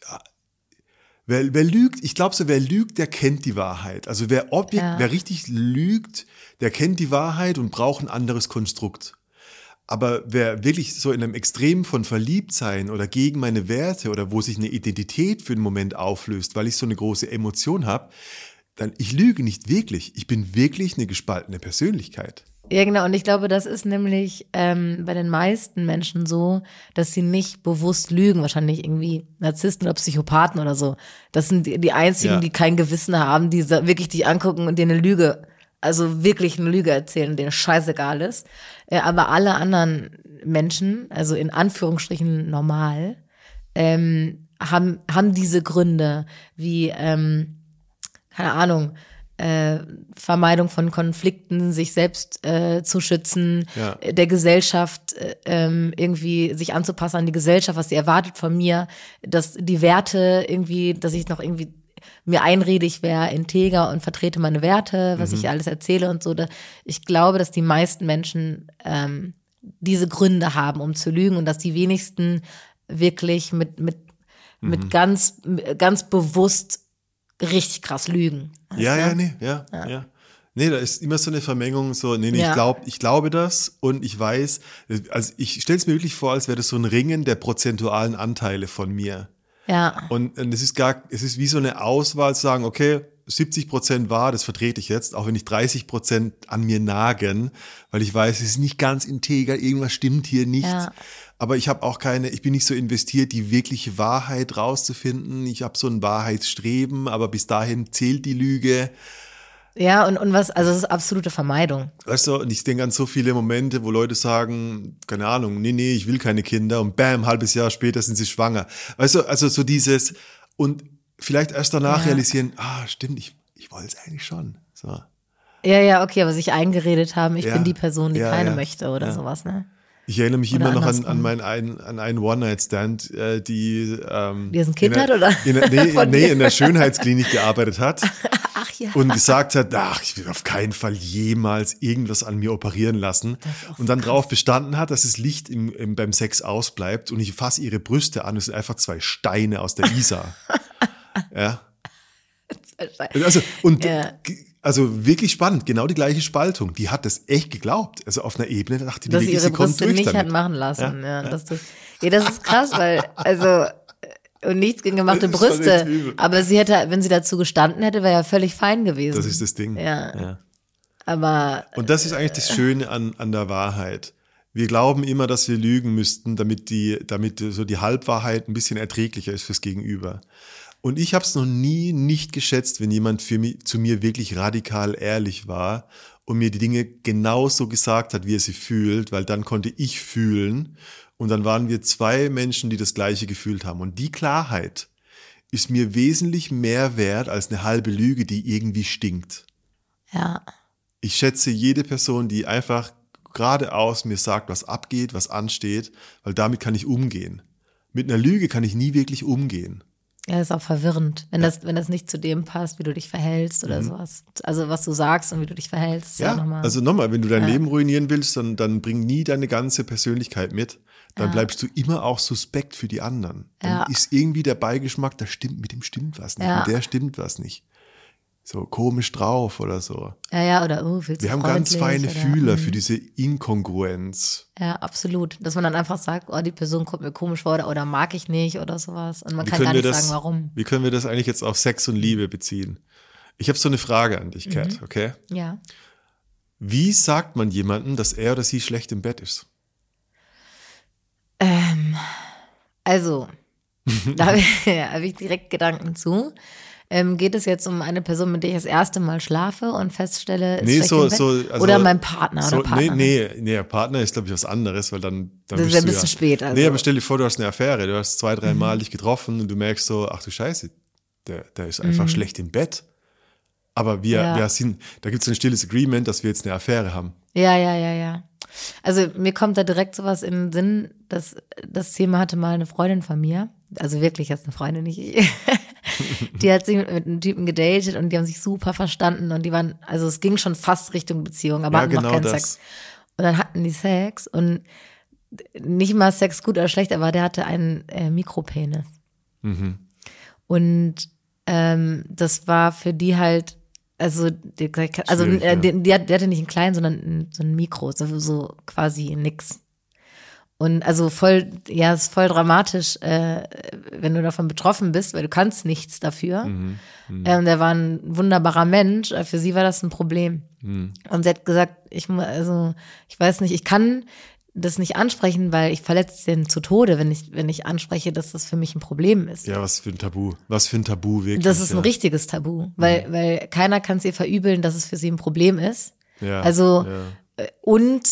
wer, wer lügt, ich glaube so, wer lügt, der kennt die Wahrheit. Also wer objekt, Ja. wer richtig lügt, der kennt die Wahrheit und braucht ein anderes Konstrukt. Aber wer wirklich so in einem Extrem von Verliebtsein oder gegen meine Werte oder wo sich eine Identität für einen Moment auflöst, weil ich so eine große Emotion habe, dann ich lüge nicht wirklich. Ich bin wirklich eine gespaltene Persönlichkeit. Ja, genau. Und ich glaube, das ist nämlich ähm, bei den meisten Menschen so, dass sie nicht bewusst lügen. Wahrscheinlich irgendwie Narzissten oder Psychopathen oder so. Das sind die, die einzigen, Ja. die kein Gewissen haben, die so wirklich dich angucken und dir eine Lüge also wirklich eine Lüge erzählen, denen scheißegal ist. Äh, aber alle anderen Menschen, also in Anführungsstrichen normal, ähm, haben, haben diese Gründe wie, ähm, keine Ahnung, äh, Vermeidung von Konflikten, sich selbst äh, zu schützen, Ja. der Gesellschaft äh, ähm, irgendwie sich anzupassen an die Gesellschaft, was sie erwartet von mir, dass die Werte irgendwie, dass ich noch irgendwie mir einrede, ich wäre integer und vertrete meine Werte, was Mhm. ich alles erzähle und so. Da, ich glaube, dass die meisten Menschen ähm, diese Gründe haben, um zu lügen und dass die wenigsten wirklich mit, mit, Mhm. mit ganz, ganz bewusst richtig krass lügen. Weißt Ja, du? ja, nee, ja, ja, ja. Nee, da ist immer so eine Vermengung, so, nee, nee, Ja. ich glaube, ich glaube das und ich weiß, also ich stelle es mir wirklich vor, als wäre das so ein Ringen der prozentualen Anteile von mir. Ja. Und, und es ist gar, es ist wie so eine Auswahl zu sagen, okay, siebzig Prozent wahr, das vertrete ich jetzt, auch wenn ich dreißig Prozent an mir nagen, weil ich weiß, es ist nicht ganz integer, irgendwas stimmt hier nicht. Ja. Aber ich habe auch keine, ich bin nicht so investiert, die wirkliche Wahrheit rauszufinden. Ich habe so ein Wahrheitsstreben, aber bis dahin zählt die Lüge. Ja, und, und was, also es ist absolute Vermeidung. Weißt du, und ich denke an so viele Momente, wo Leute sagen, keine Ahnung, nee, nee, ich will keine Kinder und bam, ein halbes Jahr später sind sie schwanger. Weißt du, also so dieses und vielleicht erst danach Ja. realisieren, ah, stimmt, ich, ich wollte es eigentlich schon. So. Ja, ja, okay, aber sich eingeredet haben, ich Ja. bin die Person, die Ja, keine ja. möchte oder Ja. sowas, ne? Ich erinnere mich Oder immer noch an, andersrum. an, mein ein, an einen One-Night-Stand, äh, die ähm, Die es ein Kind in der- hat, oder? In der, nee, Von nee, dir? in der Schönheitsklinik gearbeitet hat. Ach ja. Und gesagt hat, ach, ich will auf keinen Fall jemals irgendwas an mir operieren lassen. ist auch Und dann drauf bestanden hat, dass das Licht im, im, beim Sex ausbleibt und ich fasse ihre Brüste an, es sind einfach zwei Steine aus der Isar. Ja. Also, und Ja. also wirklich spannend, genau die gleiche Spaltung. Die hat das echt geglaubt. Also auf einer Ebene, da dachte die Dass sie wirklich, ihre sie kommt Brüste durch nicht damit. hat machen lassen. Ja, Ja. dass du, ja, das ist krass, weil, also, und nichts gegen gemachte Das ist schon echt Brüste. übel. Aber sie hätte, wenn sie dazu gestanden hätte, wäre ja völlig fein gewesen. Das ist das Ding. Ja. Ja. Aber, Und das ist eigentlich das Schöne an, an der Wahrheit. Wir glauben immer, dass wir lügen müssten, damit die, damit so die Halbwahrheit ein bisschen erträglicher ist fürs Gegenüber. Und ich habe es noch nie nicht geschätzt, wenn jemand für mich, zu mir wirklich radikal ehrlich war und mir die Dinge genauso gesagt hat, wie er sie fühlt, weil dann konnte ich fühlen und dann waren wir zwei Menschen, die das Gleiche gefühlt haben. Und die Klarheit ist mir wesentlich mehr wert als eine halbe Lüge, die irgendwie stinkt. ja. Ich schätze jede Person, die einfach geradeaus mir sagt, was abgeht, was ansteht, weil damit kann ich umgehen. Mit einer Lüge kann ich nie wirklich umgehen. Ja, ist auch verwirrend, wenn das, wenn das nicht zu dem passt, wie du dich verhältst oder sowas. Also was du sagst und wie du dich verhältst, ist ja, Ja, nochmal. also nochmal, wenn du dein Ja. Leben ruinieren willst, dann, dann bring nie deine ganze Persönlichkeit mit. Dann Ja. bleibst du immer auch suspekt für die anderen. Dann Ja. ist irgendwie der Beigeschmack, da stimmt, mit dem stimmt was nicht, Ja. mit der stimmt was nicht. So komisch drauf oder so. ja, ja, oder oh, viel zu Wir haben ganz freundlich feine oder, Fühler mhm. für diese Inkongruenz. Ja, absolut. Dass man dann einfach sagt, oh, die Person kommt mir komisch vor oder, oder mag ich nicht oder sowas. Und man Wie kann gar können wir nicht das, sagen, warum. wie können wir das eigentlich jetzt auf Sex und Liebe beziehen? Ich habe so eine Frage an dich, Kat, Mhm. okay? Ja. Wie sagt man jemandem, dass er oder sie schlecht im Bett ist? Ähm, also, da habe ich, ja, hab ich direkt Gedanken zu. Ähm, geht es jetzt um eine Person, mit der ich das erste Mal schlafe und feststelle, ist Nee, schlecht so, im Bett? so, also, oder mein Partner so, oder Partnerin? Nee, nee, nee, Partner ist, glaube ich, was anderes, weil dann, dann Das ist bist ja ein du bisschen spät, also. Mhm. Nee, aber stell dir vor, du hast eine Affäre, du hast zwei, drei Mal dich getroffen und du merkst so, ach du Scheiße, der, der ist einfach schlecht im Bett. Aber wir, Mhm. Ja. wir sind, da gibt es ein stilles Agreement, dass wir jetzt eine Affäre haben. Ja, ja, ja, ja. Also mir kommt da direkt sowas in den Sinn, dass das Thema hatte mal eine Freundin von mir, also wirklich jetzt eine Freundin, nicht ich. Die hat sich mit, mit einem Typen gedatet und die haben sich super verstanden und die waren, also es ging schon fast Richtung Beziehung, aber Ja, hatten noch genau keinen das. Sex. Und dann hatten die Sex und nicht mal Sex gut oder schlecht, aber der hatte einen äh, Mikropenis. Mhm. Und ähm, das war für die halt, also, die, also Schwierig, äh, ja. die, die, hat- die hatte nicht einen kleinen, sondern ein- so ein Mikro, so, so quasi nix. Und also voll, ja, ist voll dramatisch, äh, wenn du davon betroffen bist, weil du kannst nichts dafür. Mhm. Ähm, der war ein wunderbarer Mensch, äh, für sie war das ein Problem. Mhm. Und sie hat gesagt, ich mu- also ich weiß nicht, ich kann das nicht ansprechen, weil ich verletze den zu Tode, wenn ich, wenn ich anspreche, dass das für mich ein Problem ist. Ja, was für ein Tabu. Was für ein Tabu, wirklich. Das ist ein ja. richtiges Tabu, weil, mhm. weil keiner kann es ihr verübeln, dass es für sie ein Problem ist. Ja, also, ja. und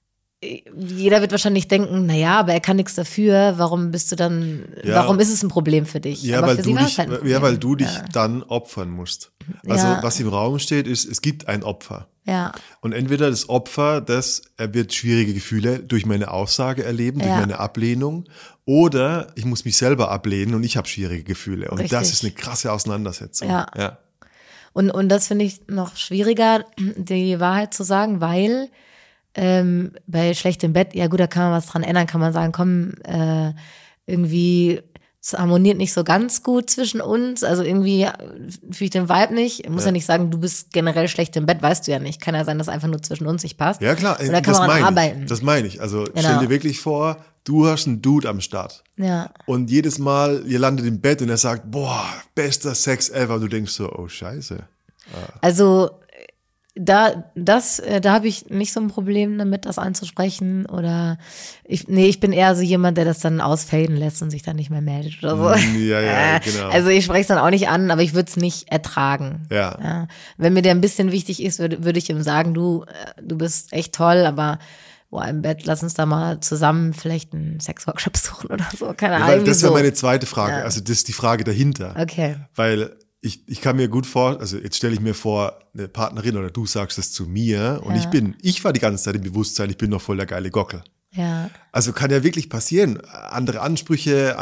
jeder wird wahrscheinlich denken, naja, aber er kann nichts dafür, warum bist du dann, ja. warum ist es ein Problem für dich? Ja, aber weil für du sie war dich, es halt ein Problem. ja, weil du dich ja. dann opfern musst. Also ja. was im Raum steht, ist, es gibt ein Opfer. Ja. Und entweder das Opfer, das er wird schwierige Gefühle durch meine Aussage erleben, durch ja. meine Ablehnung, oder ich muss mich selber ablehnen und ich habe schwierige Gefühle. Und Richtig. das ist eine krasse Auseinandersetzung. Ja. ja. Und, und das finde ich noch schwieriger, die Wahrheit zu sagen, weil ähm, bei schlechtem Bett, ja gut, da kann man was dran ändern, kann man sagen, komm, äh, irgendwie, es harmoniert nicht so ganz gut zwischen uns, also irgendwie fühle ich den Vibe nicht. Ich muss ja. ja nicht sagen, du bist generell schlecht im Bett, weißt du ja nicht. Kann ja sein, dass einfach nur zwischen uns nicht passt. Ja klar, und da kann das man meine arbeiten. ich. Das meine ich. Also genau. stell dir wirklich vor, du hast einen Dude am Start. Ja. Und jedes Mal, ihr landet im Bett und er sagt, boah, bester Sex ever. Und du denkst so, oh scheiße. Ah. Also da, das, da habe ich nicht so ein Problem damit, das anzusprechen. Oder ich, nee, ich bin eher so jemand, der das dann ausfaden lässt und sich dann nicht mehr meldet oder so. Ja, ja, genau. Also ich spreche es dann auch nicht an, aber ich würde es nicht ertragen. Ja. ja. Wenn mir der ein bisschen wichtig ist, würde würd ich ihm sagen, du, du bist echt toll, aber boah, im Bett, lass uns da mal zusammen vielleicht einen Sexworkshop suchen oder so. Keine Ahnung. Ja, das wäre so. meine zweite Frage. Ja. Also das ist die Frage dahinter. Okay. Weil ich, ich kann mir gut vor, also jetzt stelle ich mir vor, eine Partnerin oder du sagst das zu mir und ja. ich bin, ich war die ganze Zeit im Bewusstsein, ich bin noch voll der geile Gockel. Ja. Also kann ja wirklich passieren. Andere Ansprüche,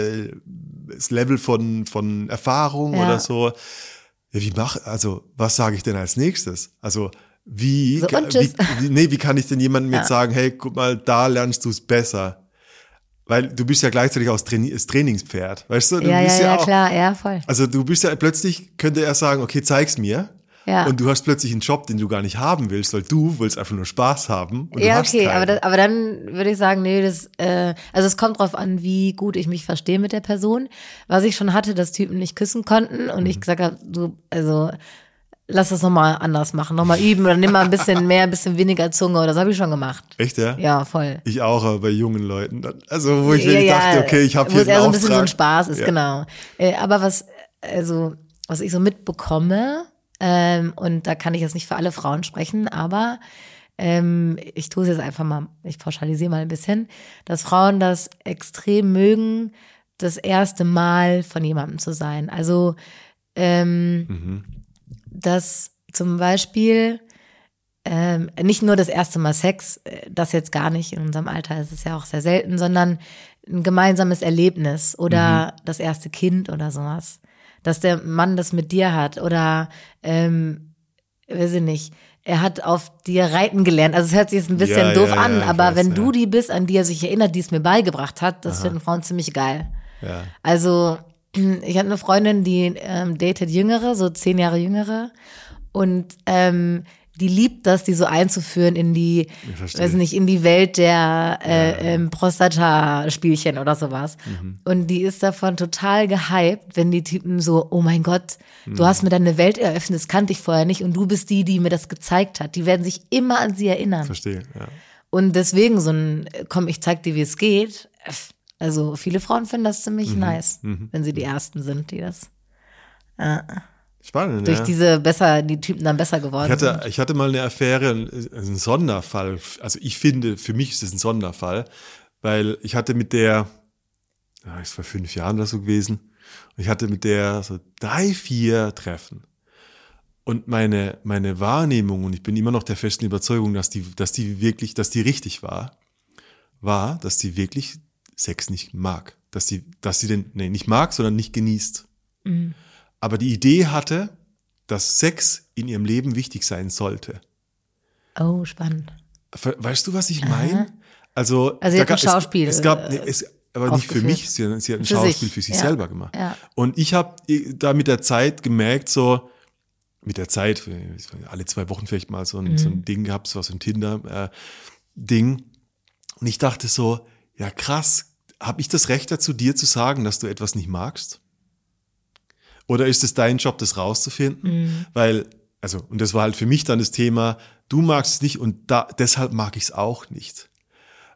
anderes Level von, von Erfahrung ja. oder so. Ja, wie mach, also was sage ich denn als nächstes? Also wie, so, wie, wie, nee, wie kann ich denn jemandem ja. jetzt sagen, hey, guck mal, da lernst du es besser? Weil du bist ja gleichzeitig auch Traini- das Trainingspferd, weißt du? du ja, bist ja, ja, ja, auch, klar, ja, voll. Also du bist ja, plötzlich könnte er sagen, okay, zeig's mir. Ja. Und du hast plötzlich einen Job, den du gar nicht haben willst, weil du willst einfach nur Spaß haben. Und ja, du hast okay, keinen. aber, das, aber dann würde ich sagen, nee, das, äh, also es kommt drauf an, wie gut ich mich verstehe mit der Person. Was ich schon hatte, dass Typen nicht küssen konnten und mhm. ich gesagt habe, du, also lass das nochmal anders machen, nochmal üben oder nimm mal ein bisschen mehr, ein bisschen weniger Zunge oder das habe ich schon gemacht. Echt, ja? Ja, voll. Ich auch, aber bei jungen Leuten. Also wo ich ja, wirklich ja, dachte, okay, ich habe hier einen Auftrag. Wo es eher so ein bisschen so ein Auftrag. Spaß ist, Ja. genau. Äh, aber was, also, was ich so mitbekomme, ähm, und da kann ich jetzt nicht für alle Frauen sprechen, aber ähm, ich tue es jetzt einfach mal, ich pauschalisiere mal ein bisschen, dass Frauen das extrem mögen, das erste Mal von jemandem zu sein. Also, ähm, Mhm. dass zum Beispiel ähm, nicht nur das erste Mal Sex, das jetzt gar nicht, in unserem Alter ist es ja auch sehr selten, sondern ein gemeinsames Erlebnis oder mhm. das erste Kind oder sowas. Dass der Mann das mit dir hat oder, ähm, weiß ich nicht, er hat auf dir reiten gelernt. Also es hört sich jetzt ein bisschen Ja, doof ja, an, ja, aber weiß, wenn ja. du die bist, an die er sich erinnert, die es mir beigebracht hat, das Aha. finden Frauen ziemlich geil. Ja. Also ich habe eine Freundin, die ähm, datet Jüngere, so zehn Jahre Jüngere und ähm, die liebt das, die so einzuführen in die, weiß nicht, in die Welt der äh, Ja. ähm, Prostata-Spielchen oder sowas. Mhm. Und die ist davon total gehypt, wenn die Typen so, oh mein Gott, Mhm. du hast mir deine Welt eröffnet, das kannte ich vorher nicht und du bist die, die mir das gezeigt hat. Die werden sich immer an sie erinnern. Verstehe, ja. Und deswegen so ein, komm, ich zeig dir, wie es geht. Also viele Frauen finden das ziemlich Mhm. nice, Mhm. wenn sie die Ersten sind, die das äh, Spannend, durch ja. diese besser, die Typen dann besser geworden Ich hatte, sind. ich hatte mal eine Affäre, ein Sonderfall. Also ich finde, für mich ist es ein Sonderfall, weil ich hatte mit der, ja, ist vor fünf Jahren oder so gewesen, und ich hatte mit der so drei, vier Treffen. Und meine, meine Wahrnehmung, und ich bin immer noch der festen Überzeugung, dass die, dass die wirklich, dass die richtig war, war, dass die wirklich Sex nicht mag. Dass die, dass sie den, nee, nicht mag, sondern nicht genießt. Mhm. Aber die Idee hatte, dass Sex in ihrem Leben wichtig sein sollte. Oh, spannend. Weißt du, was ich meine? Also, Also sie hat da ein gab- Schauspiel, Es, es gab, äh, es, aber nicht für aufgeführt. mich, sie, sie hat ein Für Schauspiel sich, für sich ja. selber gemacht. Ja. Und ich habe da mit der Zeit gemerkt, so, mit der Zeit, alle zwei Wochen vielleicht mal so ein, Mhm. so ein Ding gehabt, so ein Tinder-Ding. Und ich dachte so, ja krass, habe ich das Recht dazu, dir zu sagen, dass du etwas nicht magst? Oder ist es dein Job, das rauszufinden? Mhm. Weil, also, und das war halt für mich dann das Thema, du magst es nicht und da, deshalb mag ich es auch nicht.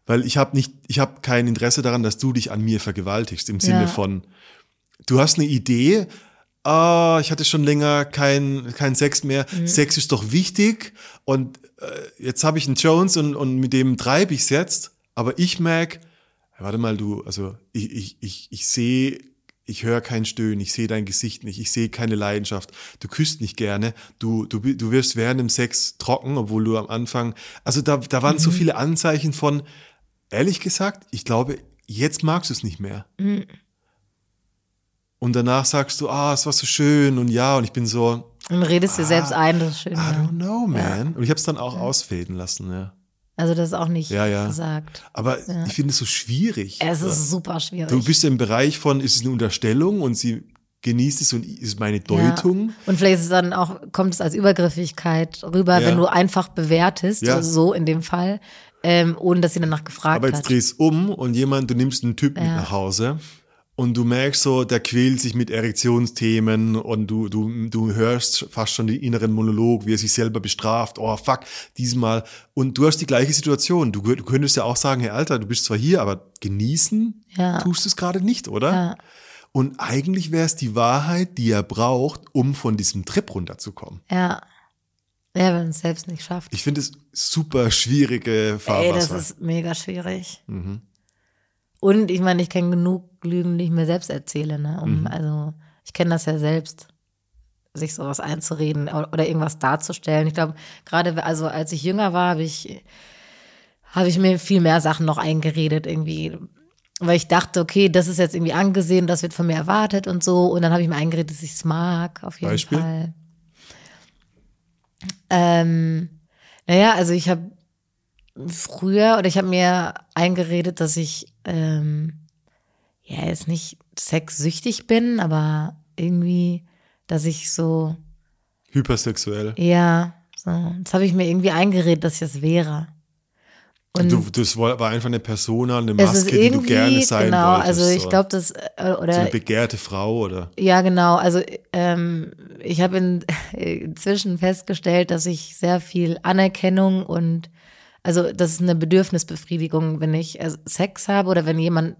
Weil ich habe nicht, ich habe kein Interesse daran, dass du dich an mir vergewaltigst, im Sinne Ja. von, du hast eine Idee, ah, ich hatte schon länger keinen kein Sex mehr, Mhm. Sex ist doch wichtig und äh, jetzt habe ich einen Jones und, und mit dem treibe ich es jetzt, aber ich merke, warte mal, du, also ich, ich, ich, ich sehe, ich höre kein Stöhnen, ich sehe dein Gesicht nicht, ich sehe keine Leidenschaft, du küsst nicht gerne, du, du, du wirst während dem Sex trocken, obwohl du am Anfang, also da, da waren Mhm. so viele Anzeichen von, ehrlich gesagt, ich glaube, jetzt magst du es nicht mehr. Mhm. Und danach sagst du, ah, es war so schön und ja, und ich bin so, Und redest dir selbst ein, das ist schön. I Ja. don't know, man. Und ich habe es dann auch ausfäden lassen, ja. Also das ist auch nicht Ja, ja. gesagt. Aber ich finde es so schwierig. Es ist super schwierig. Du bist im Bereich von, ist es eine Unterstellung und sie genießt es und ist meine Deutung. Ja. Und vielleicht ist es dann auch, kommt es als Übergriffigkeit rüber, Ja. wenn du einfach bewertest, Ja. so in dem Fall, ähm, ohne dass sie danach gefragt Aber jetzt hat. drehst um und jemand, du nimmst einen Typ mit Ja. nach Hause und du merkst so, der quält sich mit Erektionsthemen und du, du, du hörst fast schon den inneren Monolog, wie er sich selber bestraft. Oh, fuck, diesmal. Und du hast die gleiche Situation. Du, du könntest ja auch sagen, hey, Alter, du bist zwar hier, aber genießen Ja. tust du es gerade nicht, oder? Ja. Und eigentlich wäre es die Wahrheit, die er braucht, um von diesem Trip runterzukommen. Ja. Ja, wenn man es selbst nicht schafft. Ich finde es super schwierige Ey, Fahrwasser. das ist mega schwierig. Mhm. Und ich meine, ich kenne genug Lügen, die ich mir selbst erzähle, ne? Um, Mhm. Also ich kenne das ja selbst, sich sowas einzureden oder irgendwas darzustellen. Ich glaube, gerade also als ich jünger war, habe ich, habe ich mir viel mehr Sachen noch eingeredet irgendwie. Weil ich dachte, okay, das ist jetzt irgendwie angesehen, das wird von mir erwartet und so. Und dann habe ich mir eingeredet, dass ich es mag, auf jeden Beispiel? Fall. Ähm, naja, also ich habe früher, oder ich habe mir eingeredet, dass ich ähm, ja jetzt nicht sexsüchtig bin, aber irgendwie, dass ich so, Hypersexuell. ja, so, das habe ich mir irgendwie eingeredet, dass ich das wäre. Und Du, das war war einfach eine Persona, eine es ist Maske, die du irgendwie, gerne sein genau, wolltest. also ich so. glaube, das, äh, oder So eine begehrte Frau, oder? ja, genau. Also ähm, ich habe in, inzwischen festgestellt, dass ich sehr viel Anerkennung und also das ist eine Bedürfnisbefriedigung, wenn ich also Sex habe oder wenn jemand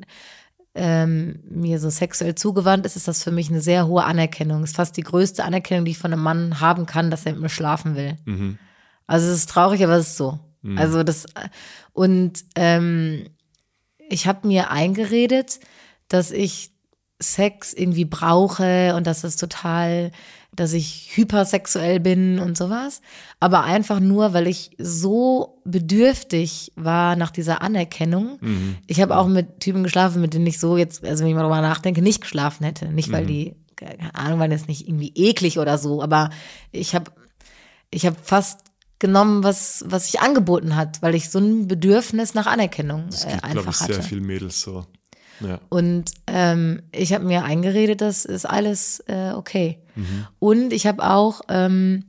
ähm, mir so sexuell zugewandt ist, ist das für mich eine sehr hohe Anerkennung. Es ist fast die größte Anerkennung, die ich von einem Mann haben kann, dass er mit mir schlafen will. Mhm. Also es ist traurig, aber es ist so. Mhm. Also das und ähm, ich habe mir eingeredet, dass ich Sex irgendwie brauche und dass es total, dass ich hypersexuell bin und sowas. Aber einfach nur, weil ich so bedürftig war nach dieser Anerkennung. Mhm. Ich habe auch mit Typen geschlafen, mit denen ich so jetzt, also wenn ich mal drüber nachdenke, nicht geschlafen hätte. Nicht, weil die, keine Ahnung, waren jetzt nicht irgendwie eklig oder so, aber ich habe ich habe fast genommen, was, was sich angeboten hat, weil ich so ein Bedürfnis nach Anerkennung Es äh, gibt, glaube ich, einfach sehr hatte. viele Mädels so. Ja. Und ähm, ich habe mir eingeredet, das ist alles äh, okay. Mhm. Und ich habe auch, ähm,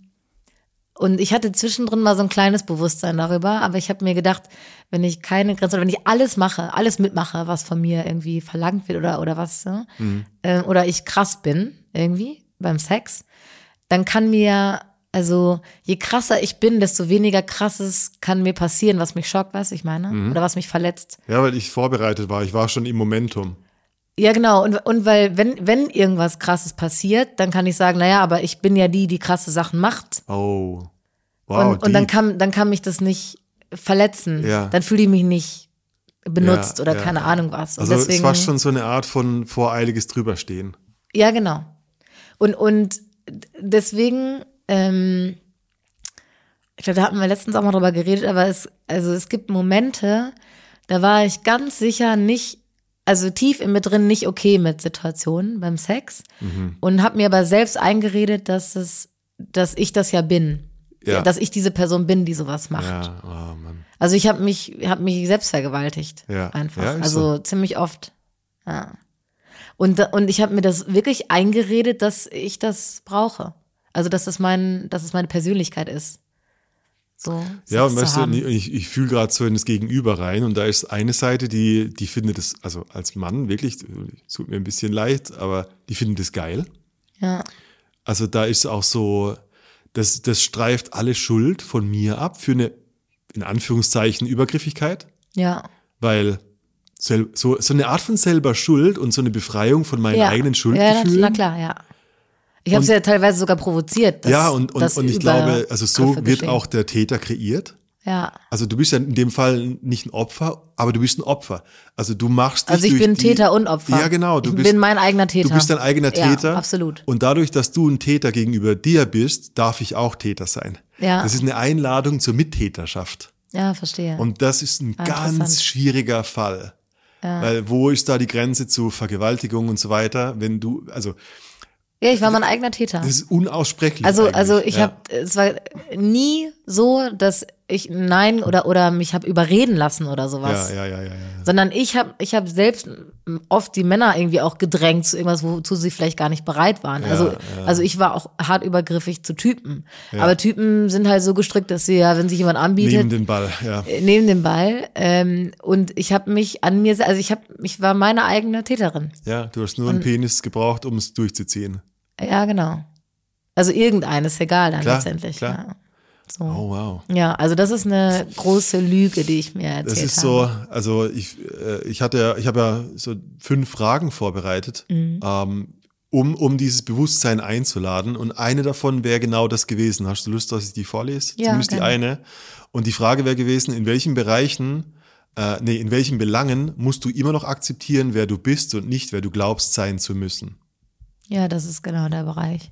und ich hatte zwischendrin mal so ein kleines Bewusstsein darüber, aber ich habe mir gedacht, wenn ich keine Grenze, oder wenn ich alles mache, alles mitmache, was von mir irgendwie verlangt wird oder, oder was, ne? Mhm. ähm, oder ich krass bin irgendwie beim Sex, dann kann mir, also je krasser ich bin, desto weniger krasses kann mir passieren, was mich schockt, weißt du, ich meine? Mhm. Oder was mich verletzt. Ja, weil ich vorbereitet war. Ich war schon im Momentum. Ja, genau. Und, und weil, wenn, wenn irgendwas Krasses passiert, dann kann ich sagen, naja, aber ich bin ja die, die krasse Sachen macht. Oh. Wow, und und dann, deep. kann, dann kann mich das nicht verletzen. Ja. Dann fühle ich mich nicht benutzt Ja, oder ja, keine ja. Ahnung was. Und Also es deswegen, war schon so eine Art von voreiliges Drüberstehen. ja, genau. Und, und deswegen, ähm, ich glaube, da hatten wir letztens auch mal drüber geredet, aber es, also es gibt Momente, da war ich ganz sicher nicht, also tief in mir drin nicht okay mit Situationen beim Sex Mhm. und habe mir aber selbst eingeredet, dass es, dass ich das ja bin, Ja. dass ich diese Person bin, die sowas macht. Ja, oh Mann. Also ich habe mich, habe mich selbst vergewaltigt, Ja. einfach, Ja, ist also ziemlich oft. Ja. Und und ich habe mir das wirklich eingeredet, dass ich das brauche, also dass das mein, dass es meine Persönlichkeit ist. So, Ja, und Sex weißt zu du, haben. ich, ich fühle gerade so in das Gegenüber rein und da ist eine Seite, die, die findet es, also als Mann wirklich, es tut mir ein bisschen leid, aber die findet es geil. Ja, Also da ist auch so, das, das streift alle Schuld von mir ab für eine, in Anführungszeichen, Übergriffigkeit. ja, weil sel- so, so eine Art von selber Schuld und so eine Befreiung von meinen ja. eigenen Ja, Schuldgefühlen. na klar, ja. Ich habe es ja teilweise sogar provoziert. Dass, ja, und, und, dass und ich glaube, also so Übergriffe wird geschehen. auch der Täter kreiert. Ja. Also du bist ja in dem Fall nicht ein Opfer, aber du bist ein Opfer. Also du machst dich Also ich durch bin die, Täter und Opfer. Ja, genau. Du ich bist, bin mein eigener Täter. Du bist dein eigener Täter. Ja, absolut. Und dadurch, dass du ein Täter gegenüber dir bist, darf ich auch Täter sein. Ja. Das ist eine Einladung zur Mittäterschaft. Ja, verstehe. Und das ist ein Ah, ganz interessant. schwieriger Fall. Ja. Weil wo ist da die Grenze zu Vergewaltigung und so weiter? Wenn du, also Ja, ich war mein eigener Täter. das ist unaussprechlich. Also, eigentlich. also ich ja. habe, es war nie so, dass ich nein oder oder mich habe überreden lassen oder sowas. Ja, ja, ja, ja, ja. Sondern ich habe ich habe selbst oft die Männer irgendwie auch gedrängt zu irgendwas, wozu sie vielleicht gar nicht bereit waren. Ja, also ja. also ich war auch hart übergriffig zu Typen. Aber Typen sind halt so gestrickt, dass sie ja, wenn sich jemand anbietet, Neben den Ball, ja. äh, nehmen den Ball. Ähm, und ich habe mich an mir, also ich habe, ich war meine eigene Täterin. Ja, du hast nur einen Penis gebraucht, um es durchzuziehen. Ja, genau. Also irgendeines, egal dann Klar, letztendlich. klar. Ja. So. Oh, wow. Ja, also das ist eine große Lüge, die ich mir erzählt habe. Das ist so, also ich, äh, ich hatte ja, ich habe ja so fünf Fragen vorbereitet, Mhm. ähm, um, um dieses Bewusstsein einzuladen. Und eine davon wäre genau das gewesen. Hast du Lust, dass ich die vorlese? Ja, Zumindest gerne. die eine. Und die Frage wäre gewesen, in welchen Bereichen, äh, nee, in welchen Belangen musst du immer noch akzeptieren, wer du bist und nicht, wer du glaubst sein zu müssen? Ja, das ist genau der Bereich.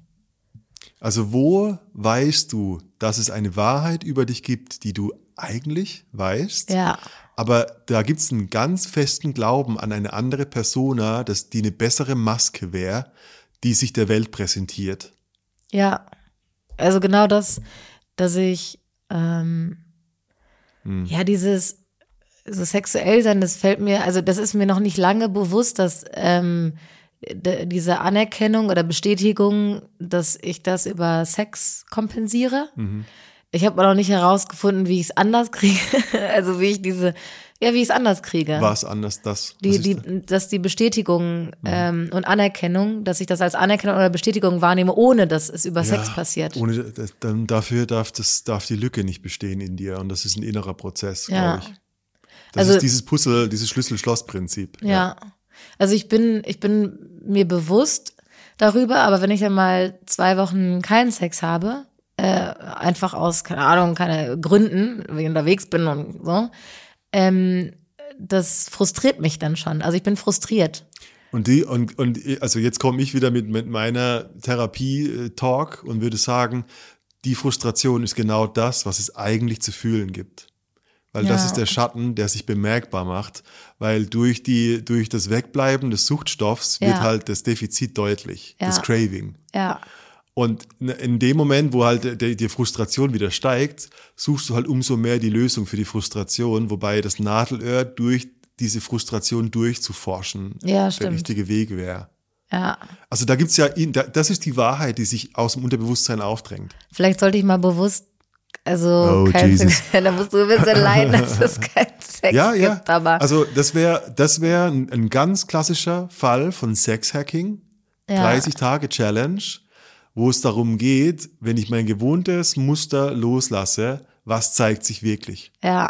Also wo weißt du, dass es eine Wahrheit über dich gibt, die du eigentlich weißt? Ja. Aber da gibt es einen ganz festen Glauben an eine andere Persona, dass die eine bessere Maske wäre, die sich der Welt präsentiert. Ja. Also genau das, dass ich, ähm, Hm. ja, dieses so sexuell sein, das fällt mir, also das ist mir noch nicht lange bewusst, dass ähm, d- diese Anerkennung oder Bestätigung, dass ich das über Sex kompensiere. Mhm. Ich habe noch nicht herausgefunden, wie ich es anders kriege. Also wie ich diese, ja, wie ich es anders kriege. War es anders das? Die, Was ist die, da? dass die Bestätigung ähm, und Anerkennung, dass ich das als Anerkennung oder Bestätigung wahrnehme, ohne dass es über Sex passiert. Ohne, das- dann dafür darf, das, darf die Lücke nicht bestehen in dir und das ist ein innerer Prozess, Ja. glaube ich. Das Also- ist dieses Puzzle, dieses Schlüssel-Schloss-Prinzip. Ja. Also ich bin, ich bin mir bewusst darüber, aber wenn ich dann mal zwei Wochen keinen Sex habe, äh, einfach aus, keine Ahnung, keine Gründen, wenn ich unterwegs bin und so, ähm, das frustriert mich dann schon. Also ich bin frustriert. Und die, und, und also jetzt komme ich wieder mit, mit meiner Therapie-Talk und würde sagen, die Frustration ist genau das, was es eigentlich zu fühlen gibt. Weil das Ja. ist der Schatten, der sich bemerkbar macht, weil durch die, durch das Wegbleiben des Suchtstoffs wird Ja. halt das Defizit deutlich, Ja. das Craving. Ja. Und in dem Moment, wo halt die, die Frustration wieder steigt, suchst du halt umso mehr die Lösung für die Frustration, wobei das Nadelöhr durch diese Frustration durchzuforschen Ja, der stimmt. richtige Weg wäre. Ja. Also da gibt's ja, in- da- das ist die Wahrheit, die sich aus dem Unterbewusstsein aufdrängt. Vielleicht sollte ich mal bewusst, also Oh, kein Jesus. Sex, da musst du ein bisschen leiden, dass es keinen Sex Ja, ja. gibt, aber Also das wäre das wäre ein, ein ganz klassischer Fall von Sexhacking, Ja. dreißig Tage Challenge, wo es darum geht, wenn ich mein gewohntes Muster loslasse, was zeigt sich wirklich? ja.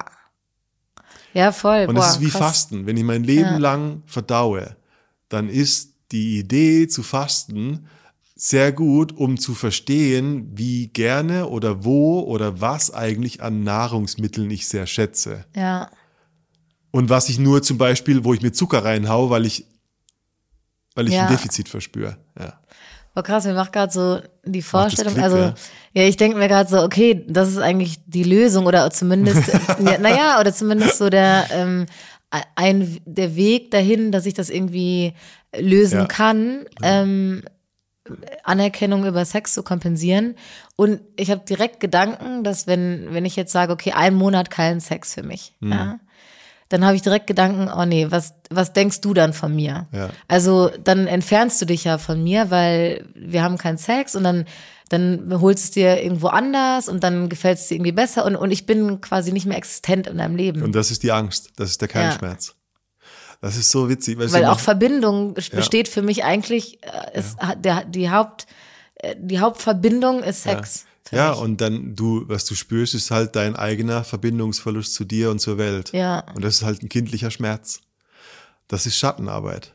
Ja, voll. Und Boah, das ist wie krass. Fasten. Wenn ich mein Leben Ja. lang verdaue, dann ist die Idee zu fasten sehr gut, um zu verstehen, wie gerne oder wo oder was eigentlich an Nahrungsmitteln ich sehr schätze. Ja. Und was ich nur zum Beispiel, wo ich mir Zucker reinhau, weil ich, weil ich Ja. ein Defizit verspüre. Ja. Boah, krass, mir macht gerade so die Vorstellung, Klick, also ja. ja, ich denke mir gerade so, okay, das ist eigentlich die Lösung oder zumindest, ja, naja, oder zumindest so der, ähm, ein, der Weg dahin, dass ich das irgendwie lösen Ja. kann, ähm, Anerkennung über Sex zu kompensieren. Und ich habe direkt Gedanken, dass wenn, wenn ich jetzt sage, okay, ein Monat keinen Sex für mich, Mhm. ja, dann habe ich direkt Gedanken, oh nee, was, was denkst du dann von mir? Ja. Also dann entfernst du dich ja von mir, weil wir haben keinen Sex und dann, dann holst du es dir irgendwo anders und dann gefällt es dir irgendwie besser und, und ich bin quasi nicht mehr existent in deinem Leben. Und das ist die Angst, das ist der Keimschmerz. Das ist so witzig. Weißt Weil du, auch noch- Verbindung besteht für mich eigentlich, äh, ist, der, die Haupt, äh, die Hauptverbindung ist Sex. Ja, mich. und dann du, was du spürst, ist halt dein eigener Verbindungsverlust zu dir und zur Welt. Ja. Und das ist halt ein kindlicher Schmerz. Das ist Schattenarbeit.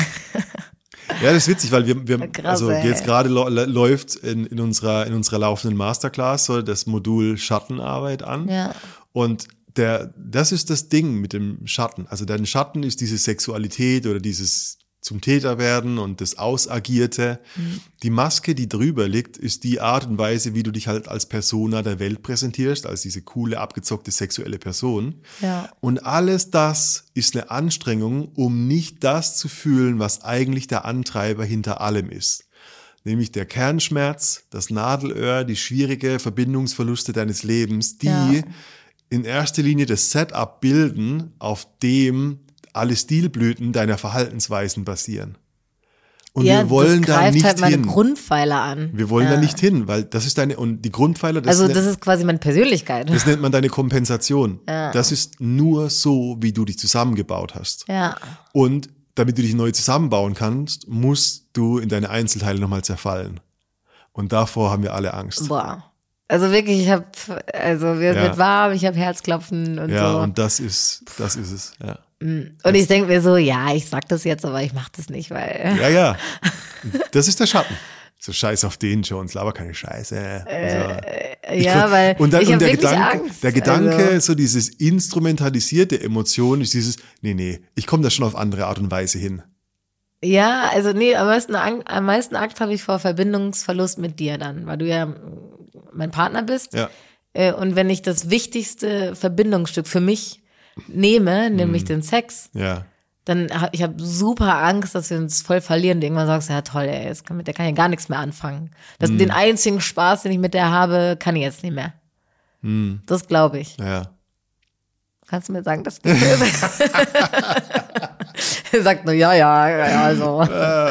Ja, das ist witzig, weil wir, wir Krass, also ey. jetzt gerade lo- läuft in, in unserer in unserer laufenden Masterclass so das Modul Schattenarbeit an. Ja. Und der, das ist das Ding mit dem Schatten. Also dein Schatten ist diese Sexualität oder dieses zum Täter werden und das Ausagierte. Mhm. Die Maske, die drüber liegt, ist die Art und Weise, wie du dich halt als Persona der Welt präsentierst, als diese coole, abgezockte sexuelle Person. Ja. Und alles das ist eine Anstrengung, um nicht das zu fühlen, was eigentlich der Antreiber hinter allem ist. Nämlich der Kernschmerz, das Nadelöhr, die schwierige Verbindungsverluste deines Lebens, die Ja. in erster Linie das Setup bilden, auf dem alle Stilblüten deiner Verhaltensweisen basieren. Und ja, wir wollen das da greift nicht halt meine hin. Grundpfeiler an. Wir wollen ja. da nicht hin, weil das ist deine, und die Grundpfeiler, das, Also nennt, das ist quasi meine Persönlichkeit. das nennt man deine Kompensation. Ja. Das ist nur so, wie du dich zusammengebaut hast. Ja. Und damit du dich neu zusammenbauen kannst, musst du in deine Einzelteile nochmal zerfallen. Und davor haben wir alle Angst. Boah. Also wirklich, ich habe, also mir Ja. wird warm, ich habe Herzklopfen und Ja, so. und das ist, das ist es, ja. Und ich denke mir so, ja, ich sag das jetzt, aber ich mach das nicht, weil. Ja, ja. Das ist der Schatten. So scheiß auf den, Jones, laber keine Scheiße. Also, ich ja, find- weil und dann, ich und habe der wirklich Gedanke, Angst. der Gedanke, Also, so dieses instrumentalisierte Emotion ist dieses, nee, nee, ich komme da schon auf andere Art und Weise hin. ja, also nee, am meisten, Ang- am meisten Angst habe ich vor Verbindungsverlust mit dir dann, weil du ja mein Partner bist. Ja. Äh, Und wenn ich das wichtigste Verbindungsstück für mich nehme, nämlich den Sex, Ja. dann hab, ich habe super Angst, dass wir uns voll verlieren. Und irgendwann sagst du, ja toll, ey, jetzt kann, mit der kann ich ja gar nichts mehr anfangen. Das, Den einzigen Spaß, den ich mit der habe, kann ich jetzt nicht mehr. Das glaube ich. Ja. Kannst du mir sagen, dass du Er sagt nur, ja, ja, ja, ja, also.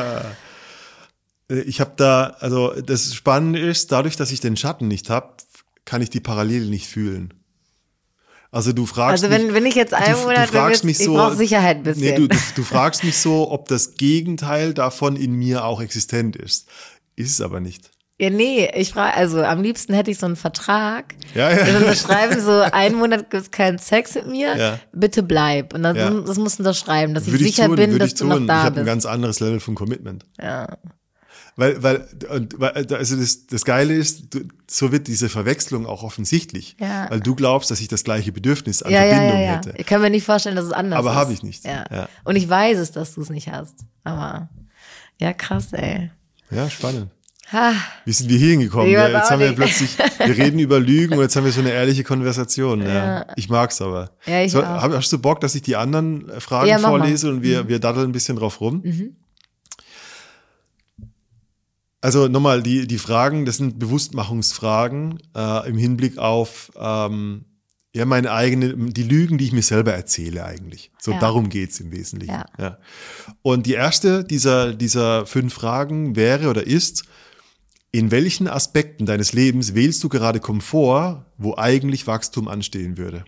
Ich habe da, also das Spannende ist, dadurch, dass ich den Schatten nicht habe, kann ich die Parallele nicht fühlen. Also du fragst Also wenn, mich, wenn ich jetzt einen du, Monat, du fragst wenn wir mich jetzt, so, ich brauche Sicherheit ein bisschen. Nee, du, du, du fragst mich so, ob das Gegenteil davon in mir auch existent ist. Ist es aber nicht. Ja, nee, ich frage, also am liebsten hätte ich so einen Vertrag. Ja, ja. Wir unterschreiben so, einen Monat gibt es keinen Sex mit mir, Ja. bitte bleib. Und dann, Ja. das musst du unterschreiben, dass Würde ich ich sicher tun, bin, würde dass ich du tun. noch Ich da habe ein bist. ganz anderes Level von Commitment. Ja. Weil, weil, und, weil, also das, das Geile ist, du, so wird diese Verwechslung auch offensichtlich. Ja. Weil du glaubst, dass ich das gleiche Bedürfnis an Ja, ja, Verbindung ja, ja. hätte. Ich kann mir nicht vorstellen, dass es anders Aber ist. habe ich nicht. Ja. Ja. Und ich weiß es, dass du es nicht hast. Aber, ja, krass, ey. Ja, spannend. Ha. Wie sind wir hier hingekommen? Ich Ja, weiß jetzt auch haben wir nicht. plötzlich, wir reden über Lügen und jetzt haben wir so eine ehrliche Konversation. Ja. Ja. Ich mag's aber. Ja, ich so, auch. hab- Hast du Bock, dass ich die anderen äh, Fragen Ja, mach mal. vorlese und wir, wir daddeln ein bisschen drauf rum? Also nochmal, die, die Fragen, das sind Bewusstmachungsfragen äh, im Hinblick auf ähm, ja, meine eigene, die Lügen, die ich mir selber erzähle eigentlich. So, Ja. darum geht's im Wesentlichen. Ja. Ja. Und die erste dieser, dieser fünf Fragen wäre oder ist, in welchen Aspekten deines Lebens wählst du gerade Komfort, wo eigentlich Wachstum anstehen würde?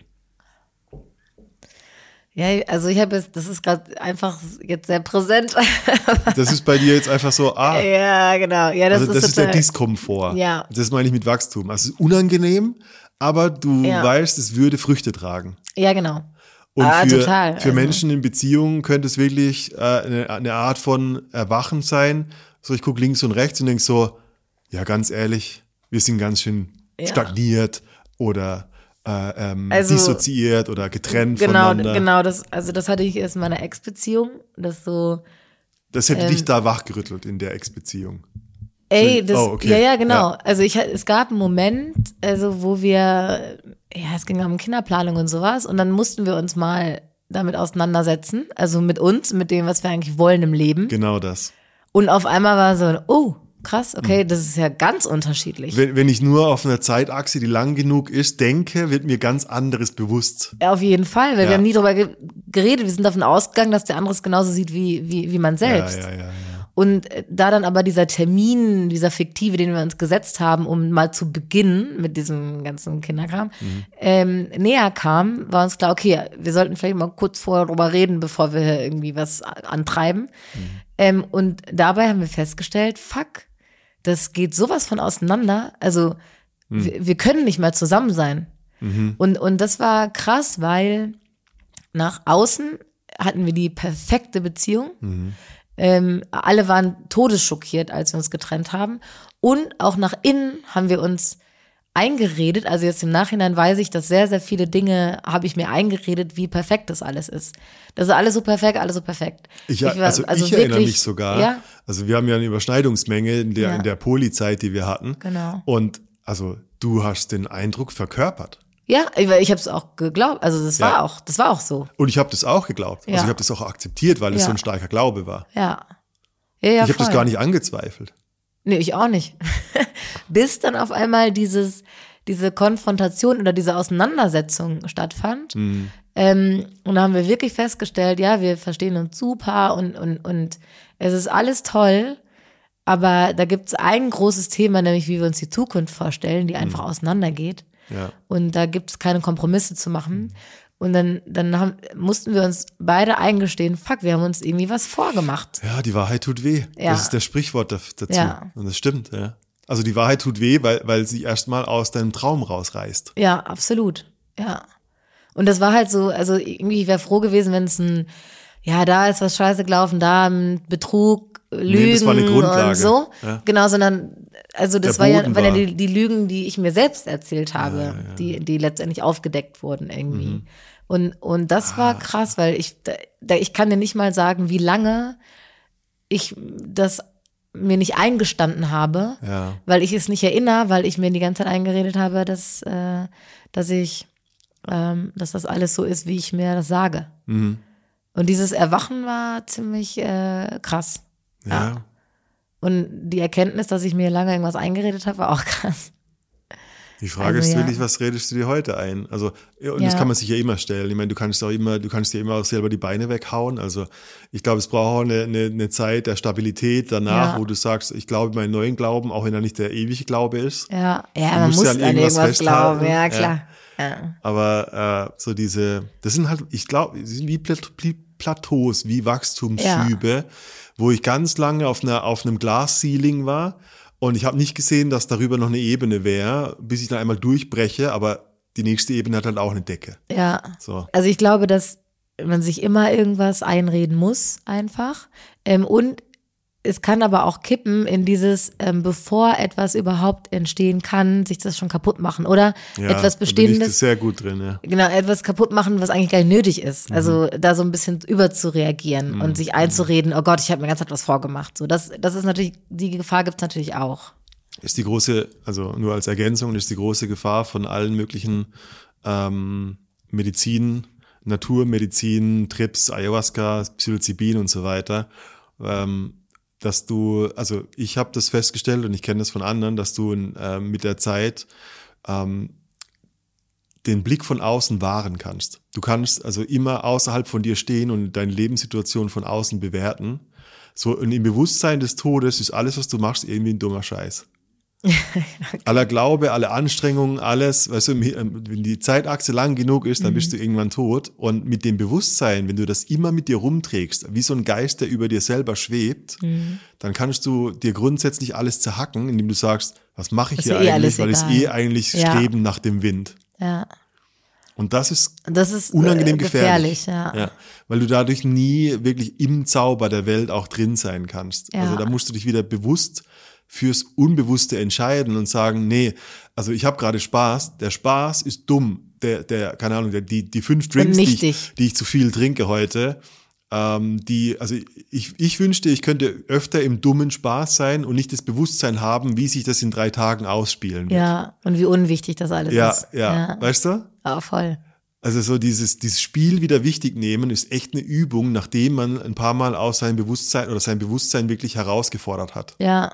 Ja, also ich habe jetzt, das ist gerade einfach jetzt sehr präsent. Das ist bei dir jetzt einfach so, ah, Ja, genau. Ja, das also das ist, ist der total- Diskomfort. Ja. Das meine ich mit Wachstum. Also es ist unangenehm, aber du Ja. weißt, es würde Früchte tragen. Ja, genau. Und Ah, für, total. für Also- Menschen in Beziehungen könnte es wirklich äh, eine, eine Art von Erwachen sein. So, ich gucke links und rechts und denke so, ja, ganz ehrlich, wir sind ganz schön Ja. stagniert oder äh, ähm, Also- dissoziiert oder getrennt Genau, voneinander. genau, das, also das hatte ich erst in meiner Ex-Beziehung, das so, Das hätte Ähm, dich da wachgerüttelt in der Ex-Beziehung. ey, das, Oh, okay. ja, ja, genau. Ja. Also ich, es gab einen Moment, also wo wir, ja, es ging um Kinderplanung und sowas und dann mussten wir uns mal damit auseinandersetzen, also mit uns, mit dem, was wir eigentlich wollen im Leben. Genau das. Und auf einmal war so, oh, krass, okay, das ist ja ganz unterschiedlich. Wenn, wenn ich nur auf einer Zeitachse, die lang genug ist, denke, wird mir ganz anderes bewusst. Ja, auf jeden Fall, weil Ja. wir haben nie drüber ge geredet, wir sind davon ausgegangen, dass der andere es genauso sieht wie, wie, wie man selbst. Ja, ja, ja, ja. Und äh, da dann aber dieser Termin, dieser fiktive, den wir uns gesetzt haben, um mal zu beginnen mit diesem ganzen Kinderkram, Mhm. ähm, näher kam, war uns klar, okay, wir sollten vielleicht mal kurz vorher drüber reden, bevor wir irgendwie was a- antreiben. Mhm. Ähm, und dabei haben wir festgestellt, fuck, das geht sowas von auseinander. Also Mhm. Wir, wir können nicht mehr zusammen sein. Mhm. Und, und das war krass, weil nach außen hatten wir die perfekte Beziehung. Mhm. Ähm, alle waren todesschockiert, als wir uns getrennt haben. Und auch nach innen haben wir uns eingeredet, also jetzt im Nachhinein weiß ich, dass sehr, sehr viele Dinge habe ich mir eingeredet, wie perfekt das alles ist. Das ist alles so perfekt, alles so perfekt. Ich, ich war, also, also ich wirklich, erinnere mich sogar, ja? Also wir haben ja eine Überschneidungsmenge in der, ja. in der Polyzeit, die wir hatten. Genau. Und also du hast den Eindruck verkörpert. Ja, ich, ich habe es auch geglaubt, also das war ja. auch, das war auch so. Und ich habe das auch geglaubt, also ja. ich habe das auch akzeptiert, weil es ja. so ein starker Glaube war. Ja. ja, ja ich habe das gar nicht angezweifelt. Nee, ich auch nicht. Bis dann auf einmal dieses, diese Konfrontation oder diese Auseinandersetzung stattfand. Mhm. Ähm, und da haben wir wirklich festgestellt, ja, wir verstehen uns super und, und, und es ist alles toll. Aber da gibt es ein großes Thema, nämlich wie wir uns die Zukunft vorstellen, die einfach mhm. auseinandergeht. Ja. Und da gibt es keine Kompromisse zu machen. Mhm. Und dann, dann haben, mussten wir uns beide eingestehen, fuck, wir haben uns irgendwie was vorgemacht. Ja, die Wahrheit tut weh. Ja. Das ist der Sprichwort dazu. Ja. Und das stimmt, ja. Also die Wahrheit tut weh, weil, weil sie erstmal aus deinem Traum rausreißt. Ja, absolut. Ja. Und das war halt so, also irgendwie, ich wäre froh gewesen, wenn es ein, ja, da ist was scheiße gelaufen, da ein Betrug, Lügen nee, das war eine Grundlage. Und so. Ja. Genau, sondern, also das war ja, waren ja die, die Lügen, die ich mir selbst erzählt habe, ja, ja, ja. Die, die letztendlich aufgedeckt wurden irgendwie. Mhm. Und, und das war krass, weil ich, da, ich kann dir nicht mal sagen, wie lange ich das mir nicht eingestanden habe, ja. weil ich es nicht erinnere, weil ich mir die ganze Zeit eingeredet habe, dass, äh, dass ich, ähm, dass das alles so ist, wie ich mir das sage. Mhm. Und dieses Erwachen war ziemlich äh, krass. Ja. ja. Und die Erkenntnis, dass ich mir lange irgendwas eingeredet habe, war auch krass. Die Frage also, ist ja. wirklich, was redest du dir heute ein? Also, und ja. das kann man sich ja immer stellen. Ich meine, du kannst auch immer, du kannst dir immer auch selber die Beine weghauen. Also, ich glaube, es braucht auch eine, eine, eine Zeit der Stabilität danach, ja. wo du sagst, ich glaube meinen neuen Glauben, auch wenn er nicht der ewige Glaube ist. Ja, ja, man muss an irgendwas, irgendwas glauben, ja, klar. Ja. Ja. Aber äh, so diese, das sind halt, ich glaube, sie sind wie Plateaus, wie Wachstumsschübe, ja. wo ich ganz lange auf einer auf einem Glas-Ceiling war. Und ich habe nicht gesehen, dass darüber noch eine Ebene wäre, bis ich dann einmal durchbreche, aber die nächste Ebene hat halt auch eine Decke. Ja, so. Also ich glaube, dass man sich immer irgendwas einreden muss einfach. Ähm, und es kann aber auch kippen in dieses, ähm, bevor etwas überhaupt entstehen kann, sich das schon kaputt machen. Oder ja, etwas Bestehendes. Da bin ich sehr gut drin, ja. Genau, etwas kaputt machen, was eigentlich gar nicht nötig ist. Mhm. Also da so ein bisschen überzureagieren mhm. und sich einzureden, oh Gott, ich habe mir ganz etwas vorgemacht. So, das, das ist natürlich, die Gefahr gibt's natürlich auch. Ist die große, also nur als Ergänzung, ist die große Gefahr von allen möglichen ähm, Medizin, Naturmedizin, Trips, Ayahuasca, Psilocybin und so weiter, ähm, dass du, also ich habe das festgestellt und ich kenne das von anderen, dass du äh, mit der Zeit ähm, den Blick von außen wahren kannst. Du kannst also immer außerhalb von dir stehen und deine Lebenssituation von außen bewerten. So, und im Bewusstsein des Todes ist alles, was du machst, irgendwie ein dummer Scheiß. Okay. Aller Glaube, alle Anstrengungen, alles, weißt du, wenn die Zeitachse lang genug ist, dann mhm. bist du irgendwann tot. Und mit dem Bewusstsein, wenn du das immer mit dir rumträgst, wie so ein Geist, der über dir selber schwebt, mhm. dann kannst du dir grundsätzlich alles zerhacken, indem du sagst, was mache ich hier eh eigentlich, weil es eh eigentlich ja. Streben nach dem Wind. Ja. Und das ist, das ist unangenehm äh, gefährlich. gefährlich ja. Ja, weil du dadurch nie wirklich im Zauber der Welt auch drin sein kannst. Ja. Also da musst du dich wieder bewusst fürs Unbewusste entscheiden und sagen, nee, also ich habe gerade Spaß, der Spaß ist dumm, der, der, keine Ahnung, der, die, die fünf Drinks, die ich, die ich zu viel trinke heute, ähm, die, also ich, ich wünschte, ich könnte öfter im dummen Spaß sein und nicht das Bewusstsein haben, wie sich das in drei Tagen ausspielen wird. Ja, und wie unwichtig das alles ja, ist. Ja, ja, weißt du? Ja, voll. Also so dieses, dieses Spiel wieder wichtig nehmen ist echt eine Übung, nachdem man ein paar Mal aus seinem Bewusstsein oder sein Bewusstsein wirklich herausgefordert hat. Ja.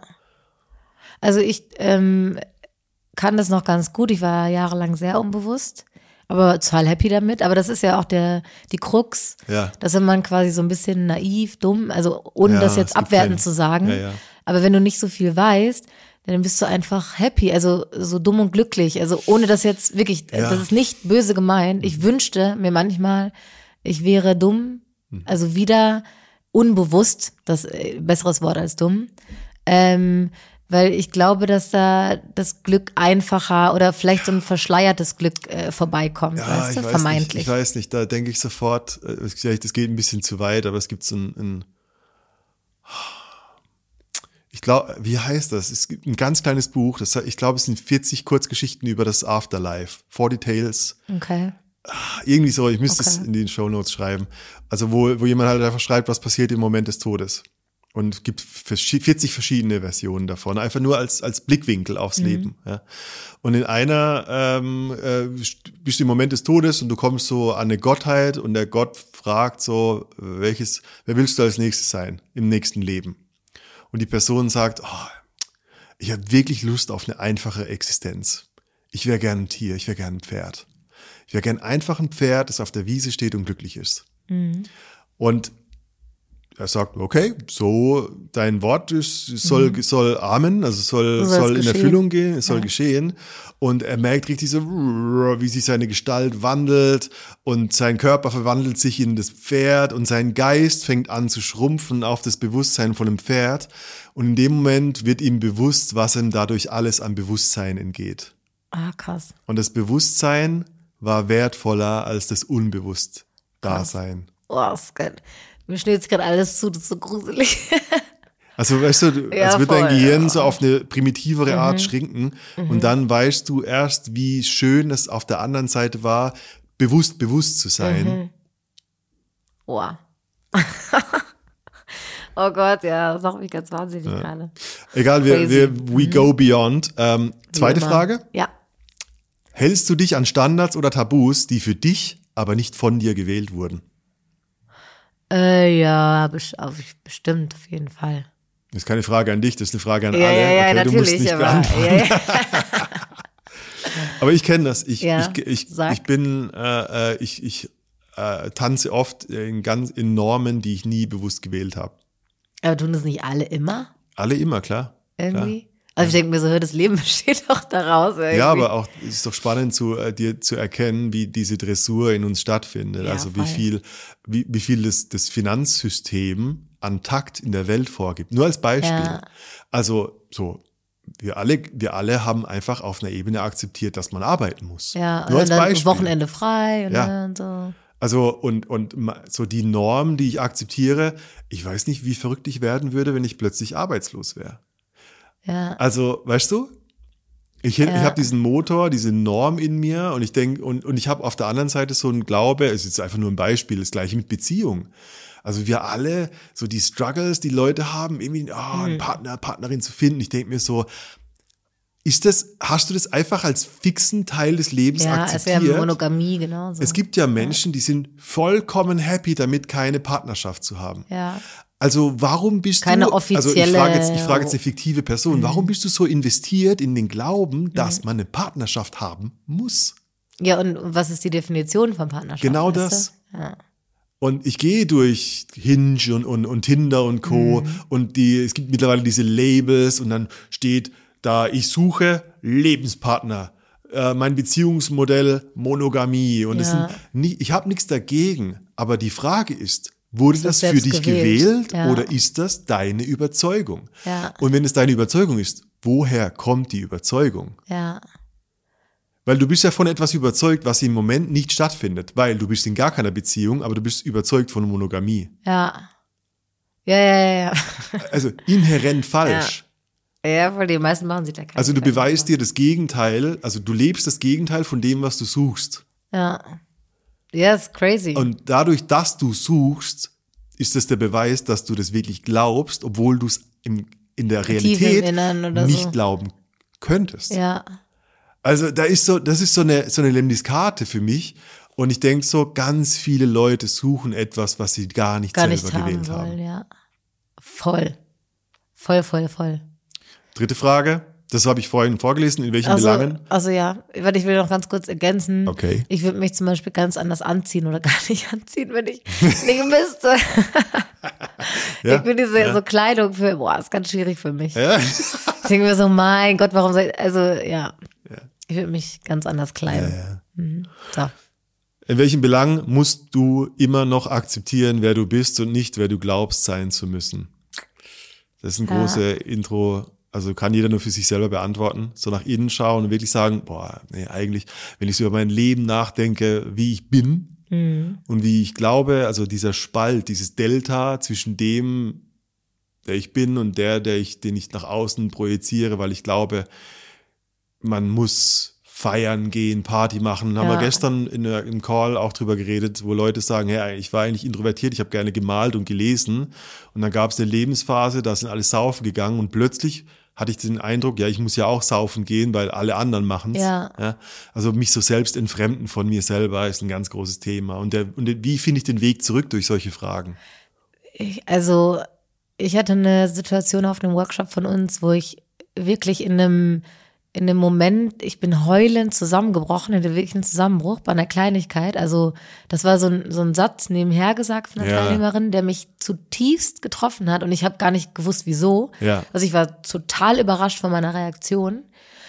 Also ich ähm, kann das noch ganz gut. Ich war jahrelang sehr unbewusst, aber total happy damit. Aber das ist ja auch der die Krux, ja. dass wenn man quasi so ein bisschen naiv, dumm, also ohne ja, das jetzt abwertend zu sagen, ja, ja. aber wenn du nicht so viel weißt, dann bist du einfach happy, also so dumm und glücklich. Also ohne das jetzt wirklich, ja. das ist nicht böse gemeint. Ich wünschte mir manchmal, ich wäre dumm, also wieder unbewusst, das äh, besseres Wort als dumm, ähm, Weil ich glaube, dass da das Glück einfacher oder vielleicht so ein verschleiertes Glück äh, vorbeikommt, Ja, weißt ich du, weiß vermeintlich. Nicht, ich weiß nicht, da denke ich sofort, äh, das geht ein bisschen zu weit, aber es gibt so ein, ein ich glaube, wie heißt das? Es gibt ein ganz kleines Buch, das, ich glaube, es sind vierzig Kurzgeschichten über das Afterlife, vierzig Tales. Okay. Irgendwie so, ich müsste es Okay. in den Shownotes schreiben. Also wo, wo jemand halt einfach schreibt, was passiert im Moment des Todes. Und es gibt vierzig verschiedene Versionen davon, einfach nur als, als Blickwinkel aufs Mhm. Leben. Ja. Und in einer ähm, äh, bist du im Moment des Todes und du kommst so an eine Gottheit und der Gott fragt so, welches, wer willst du als nächstes sein im nächsten Leben? Und die Person sagt, oh, ich habe wirklich Lust auf eine einfache Existenz. Ich wäre gern ein Tier, ich wäre gern ein Pferd. Ich wäre gern einfach ein Pferd, das auf der Wiese steht und glücklich ist. Mhm. Und er sagt, okay, so dein Wort ist, soll, Mhm. soll Amen, also soll, So soll's soll in geschehen. Erfüllung gehen, es soll Ja. geschehen. Und er merkt richtig so, wie sich seine Gestalt wandelt und sein Körper verwandelt sich in das Pferd und sein Geist fängt an zu schrumpfen auf das Bewusstsein von einem Pferd. Und in dem Moment wird ihm bewusst, was ihm dadurch alles an Bewusstsein entgeht. Ah, krass. Und das Bewusstsein war wertvoller als das Unbewusst-Dasein. Oh, ist geil. Mir schnürt sich gerade alles zu, das ist so gruselig. Also weißt du, du- Ja, als würde dein voll, Gehirn ja. so auf eine primitivere Art schrinken und dann weißt du erst, wie schön es auf der anderen Seite war, bewusst bewusst zu sein. Oh. Oh Gott, ja, das macht mich ganz wahnsinnig gerade. Egal, wir, Crazy. wir we go beyond. Ähm, zweite immer. Frage. Ja. Hältst du dich an Standards oder Tabus, die für dich, aber nicht von dir gewählt wurden? Äh, ja, best- auf- bestimmt, auf jeden Fall. Das ist keine Frage an dich, das ist eine Frage an Ja, alle. ja, ja, okay, du musst natürlich, nicht aber, beantworten. ja, ja. Aber ich kenne das. Ich, Ja, ich, ich, sag. ich bin, äh, äh, ich, ich äh, tanze oft in ganz in Normen, die ich nie bewusst gewählt habe. Aber tun das nicht alle immer? Alle immer, klar. Irgendwie? Also ich denke mir so, hör, das Leben besteht doch daraus irgendwie. Ja, aber auch es ist doch spannend zu äh, dir zu erkennen, wie diese Dressur in uns stattfindet. Ja, also wie voll. viel, wie, wie viel das, das Finanzsystem an Takt in der Welt vorgibt. Nur als Beispiel. Ja. Also so, wir alle, wir alle haben einfach auf einer Ebene akzeptiert, dass man arbeiten muss. Ja, Nur als und dann Beispiel. Wochenende frei und Ja. dann so. Also und, und ma- so die Norm, die ich akzeptiere, ich weiß nicht, wie verrückt ich werden würde, wenn ich plötzlich arbeitslos wäre. Ja. Also, weißt du, ich, ich Ja. habe diesen Motor, diese Norm in mir und ich denke, und, und ich habe auf der anderen Seite so einen Glaube, es ist einfach nur ein Beispiel, das gleiche mit Beziehung. Also wir alle, so die Struggles, die Leute haben, irgendwie oh, einen Partner, Partnerin zu finden. Ich denke mir so, ist das, hast du das einfach als fixen Teil des Lebens Ja, es akzeptiert? wäre Monogamie genauso. Es gibt ja Menschen, die sind vollkommen happy damit, keine Partnerschaft zu haben. Ja. Also warum bist Keine du, also ich offizielle- frage jetzt, ich frage jetzt eine fiktive Person, warum bist du so investiert in den Glauben, dass man eine Partnerschaft haben muss? Ja, und was ist die Definition von Partnerschaft? Genau weißt du? das. Ja. Und ich gehe durch Hinge und, und, und Tinder und Co. Mhm. Und die, es gibt mittlerweile diese Labels und dann steht da, ich suche Lebenspartner. Äh, mein Beziehungsmodell Monogamie. Und es Ja. sind nie, ich habe nichts dagegen. Aber die Frage ist, wurde das, das für selbst dich gewählt? gewählt Ja. oder ist das deine Überzeugung? Ja. Und wenn es deine Überzeugung ist, woher kommt die Überzeugung? Ja. Weil du bist ja von etwas überzeugt, was im Moment nicht stattfindet, weil du bist in gar keiner Beziehung, aber du bist überzeugt von Monogamie. Ja. Ja, ja, ja, ja. Also inhärent falsch. Ja, voll, die meisten machen sich da keine Also du Gedanken beweist dir das Gegenteil, also du lebst das Gegenteil von dem, was du suchst. drüber. Ja. Ja, ist crazy. Und dadurch, dass du suchst, ist das der Beweis, dass du das wirklich glaubst, obwohl du es im- in der Tief im Realität Innern oder nicht so. glauben könntest. Ja. Also da ist so, das ist so eine, so eine Lemniskate für mich. Und ich denke so, ganz viele Leute suchen etwas, was sie gar nicht Gar selber nicht haben gewählt wollen, haben. ja. Voll. Voll, voll, voll. Dritte Frage, das habe ich vorhin vorgelesen, in welchen Also, Belangen? also ja, warte, ich will noch ganz kurz ergänzen. Okay. Ich würde mich zum Beispiel ganz anders anziehen oder gar nicht anziehen, wenn ich nicht müsste. Ja? Ich bin diese Ja. so Kleidung für, boah, ist ganz schwierig für mich. Ja? Ich denke mir so, mein Gott, warum soll ich, also ja, ich würde mich ganz anders kleiden. Ja. Mhm. So. In welchen Belangen musst du immer noch akzeptieren, wer du bist und nicht, wer du glaubst sein zu müssen? Das ist eine Ja. große Intro, Also kann jeder nur für sich selber beantworten. So nach innen schauen und wirklich sagen, boah, nee, eigentlich, wenn ich so über mein Leben nachdenke, wie ich bin mhm. und wie ich glaube, also dieser Spalt, dieses Delta zwischen dem, der ich bin und der, der ich, den ich nach außen projiziere, weil ich glaube, man muss feiern gehen, Party machen. Ja. Haben wir gestern in der, im Call auch drüber geredet, wo Leute sagen, hey, ich war eigentlich introvertiert, ich habe gerne gemalt und gelesen. Und dann gab es eine Lebensphase, da sind alle saufen gegangen und plötzlich hatte ich den Eindruck, ja, ich muss ja auch saufen gehen, weil alle anderen machen es. Ja. Ja, also mich so selbst entfremden von mir selber ist ein ganz großes Thema. Und, der, und wie finde ich den Weg zurück durch solche Fragen? Ich, also ich hatte eine Situation auf einem Workshop von uns, wo ich wirklich in einem in dem Moment, ich bin heulend zusammengebrochen, hatte wirklich einen Zusammenbruch bei einer Kleinigkeit. Also das war so ein, so ein Satz nebenher gesagt von einer ja. Teilnehmerin, der mich zutiefst getroffen hat und ich habe gar nicht gewusst, wieso. Ja. Also ich war total überrascht von meiner Reaktion.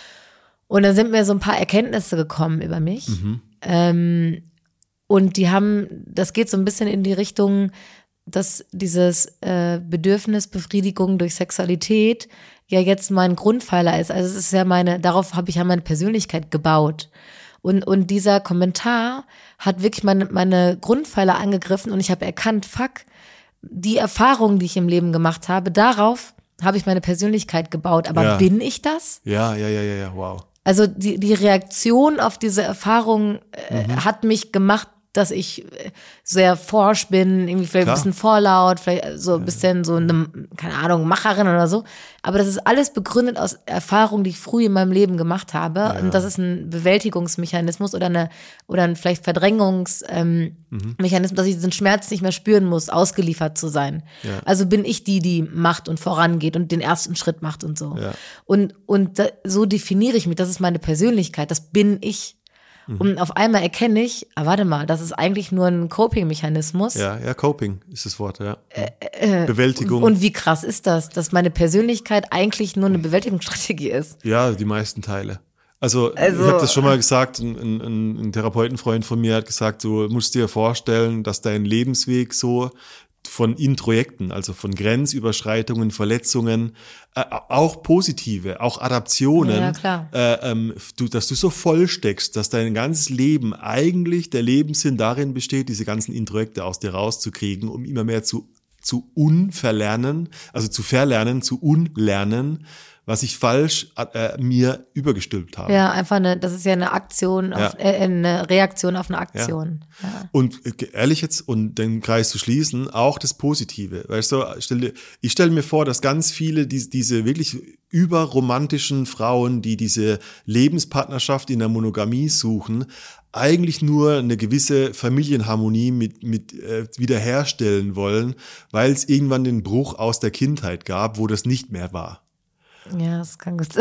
Und dann sind mir so ein paar Erkenntnisse gekommen über mich. Mhm. Ähm, und die haben, das geht so ein bisschen in die Richtung, dass dieses äh, Bedürfnisbefriedigung durch Sexualität ja jetzt mein Grundpfeiler ist. Also es ist ja meine, darauf habe ich ja meine Persönlichkeit gebaut. Und, und dieser Kommentar hat wirklich meine, meine Grundpfeiler angegriffen und ich habe erkannt, fuck, die Erfahrungen, die ich im Leben gemacht habe, darauf habe ich meine Persönlichkeit gebaut. Aber ja. bin ich das? Ja, ja, ja, ja, ja, wow. Also die, die Reaktion auf diese Erfahrung äh, Mhm. hat mich gemacht, dass ich sehr forsch bin, irgendwie vielleicht Klar. ein bisschen vorlaut, vielleicht so ein bisschen so eine, keine Ahnung, Macherin oder so. Aber das ist alles begründet aus Erfahrungen, die ich früh in meinem Leben gemacht habe. Ja. Und das ist ein Bewältigungsmechanismus oder eine oder ein vielleicht Verdrängungsmechanismus, ähm, mhm. dass ich diesen Schmerz nicht mehr spüren muss, ausgeliefert zu sein. Ja. Also bin ich die, die macht und vorangeht und den ersten Schritt macht und so. Ja. Und, und da, so definiere ich mich, das ist meine Persönlichkeit, das bin ich. Und auf einmal erkenne ich, ah, warte mal, das ist eigentlich nur ein Coping-Mechanismus. Ja, ja, Coping ist das Wort, ja. Äh, äh, Bewältigung. Und wie krass ist das, dass meine Persönlichkeit eigentlich nur eine Bewältigungsstrategie ist? Ja, die meisten Teile. Also, Also ich habe das schon mal gesagt, ein, ein, ein Therapeutenfreund von mir hat gesagt, du musst dir vorstellen, dass dein Lebensweg so von Introjekten, also von Grenzüberschreitungen, Verletzungen, äh, auch positive, auch Adaptionen, Ja, klar. Äh, ähm, du, dass du so voll steckst, dass dein ganzes Leben eigentlich der Lebenssinn darin besteht, diese ganzen Introjekte aus dir rauszukriegen, um immer mehr zu, zu unverlernen, also zu verlernen, zu unlernen, was ich falsch äh, mir übergestülpt habe. Ja, einfach eine, das ist ja eine Aktion, auf, Ja. äh, eine Reaktion auf eine Aktion. Ja. Ja. Und äh, ehrlich jetzt, und den Kreis zu schließen, auch das Positive. Weißt du, stell dir, ich stelle mir vor, dass ganz viele die, diese wirklich überromantischen Frauen, die diese Lebenspartnerschaft in der Monogamie suchen, eigentlich nur eine gewisse Familienharmonie mit, mit äh, wiederherstellen wollen, weil es irgendwann den Bruch aus der Kindheit gab, wo das nicht mehr war. Ja, das kann gut sein.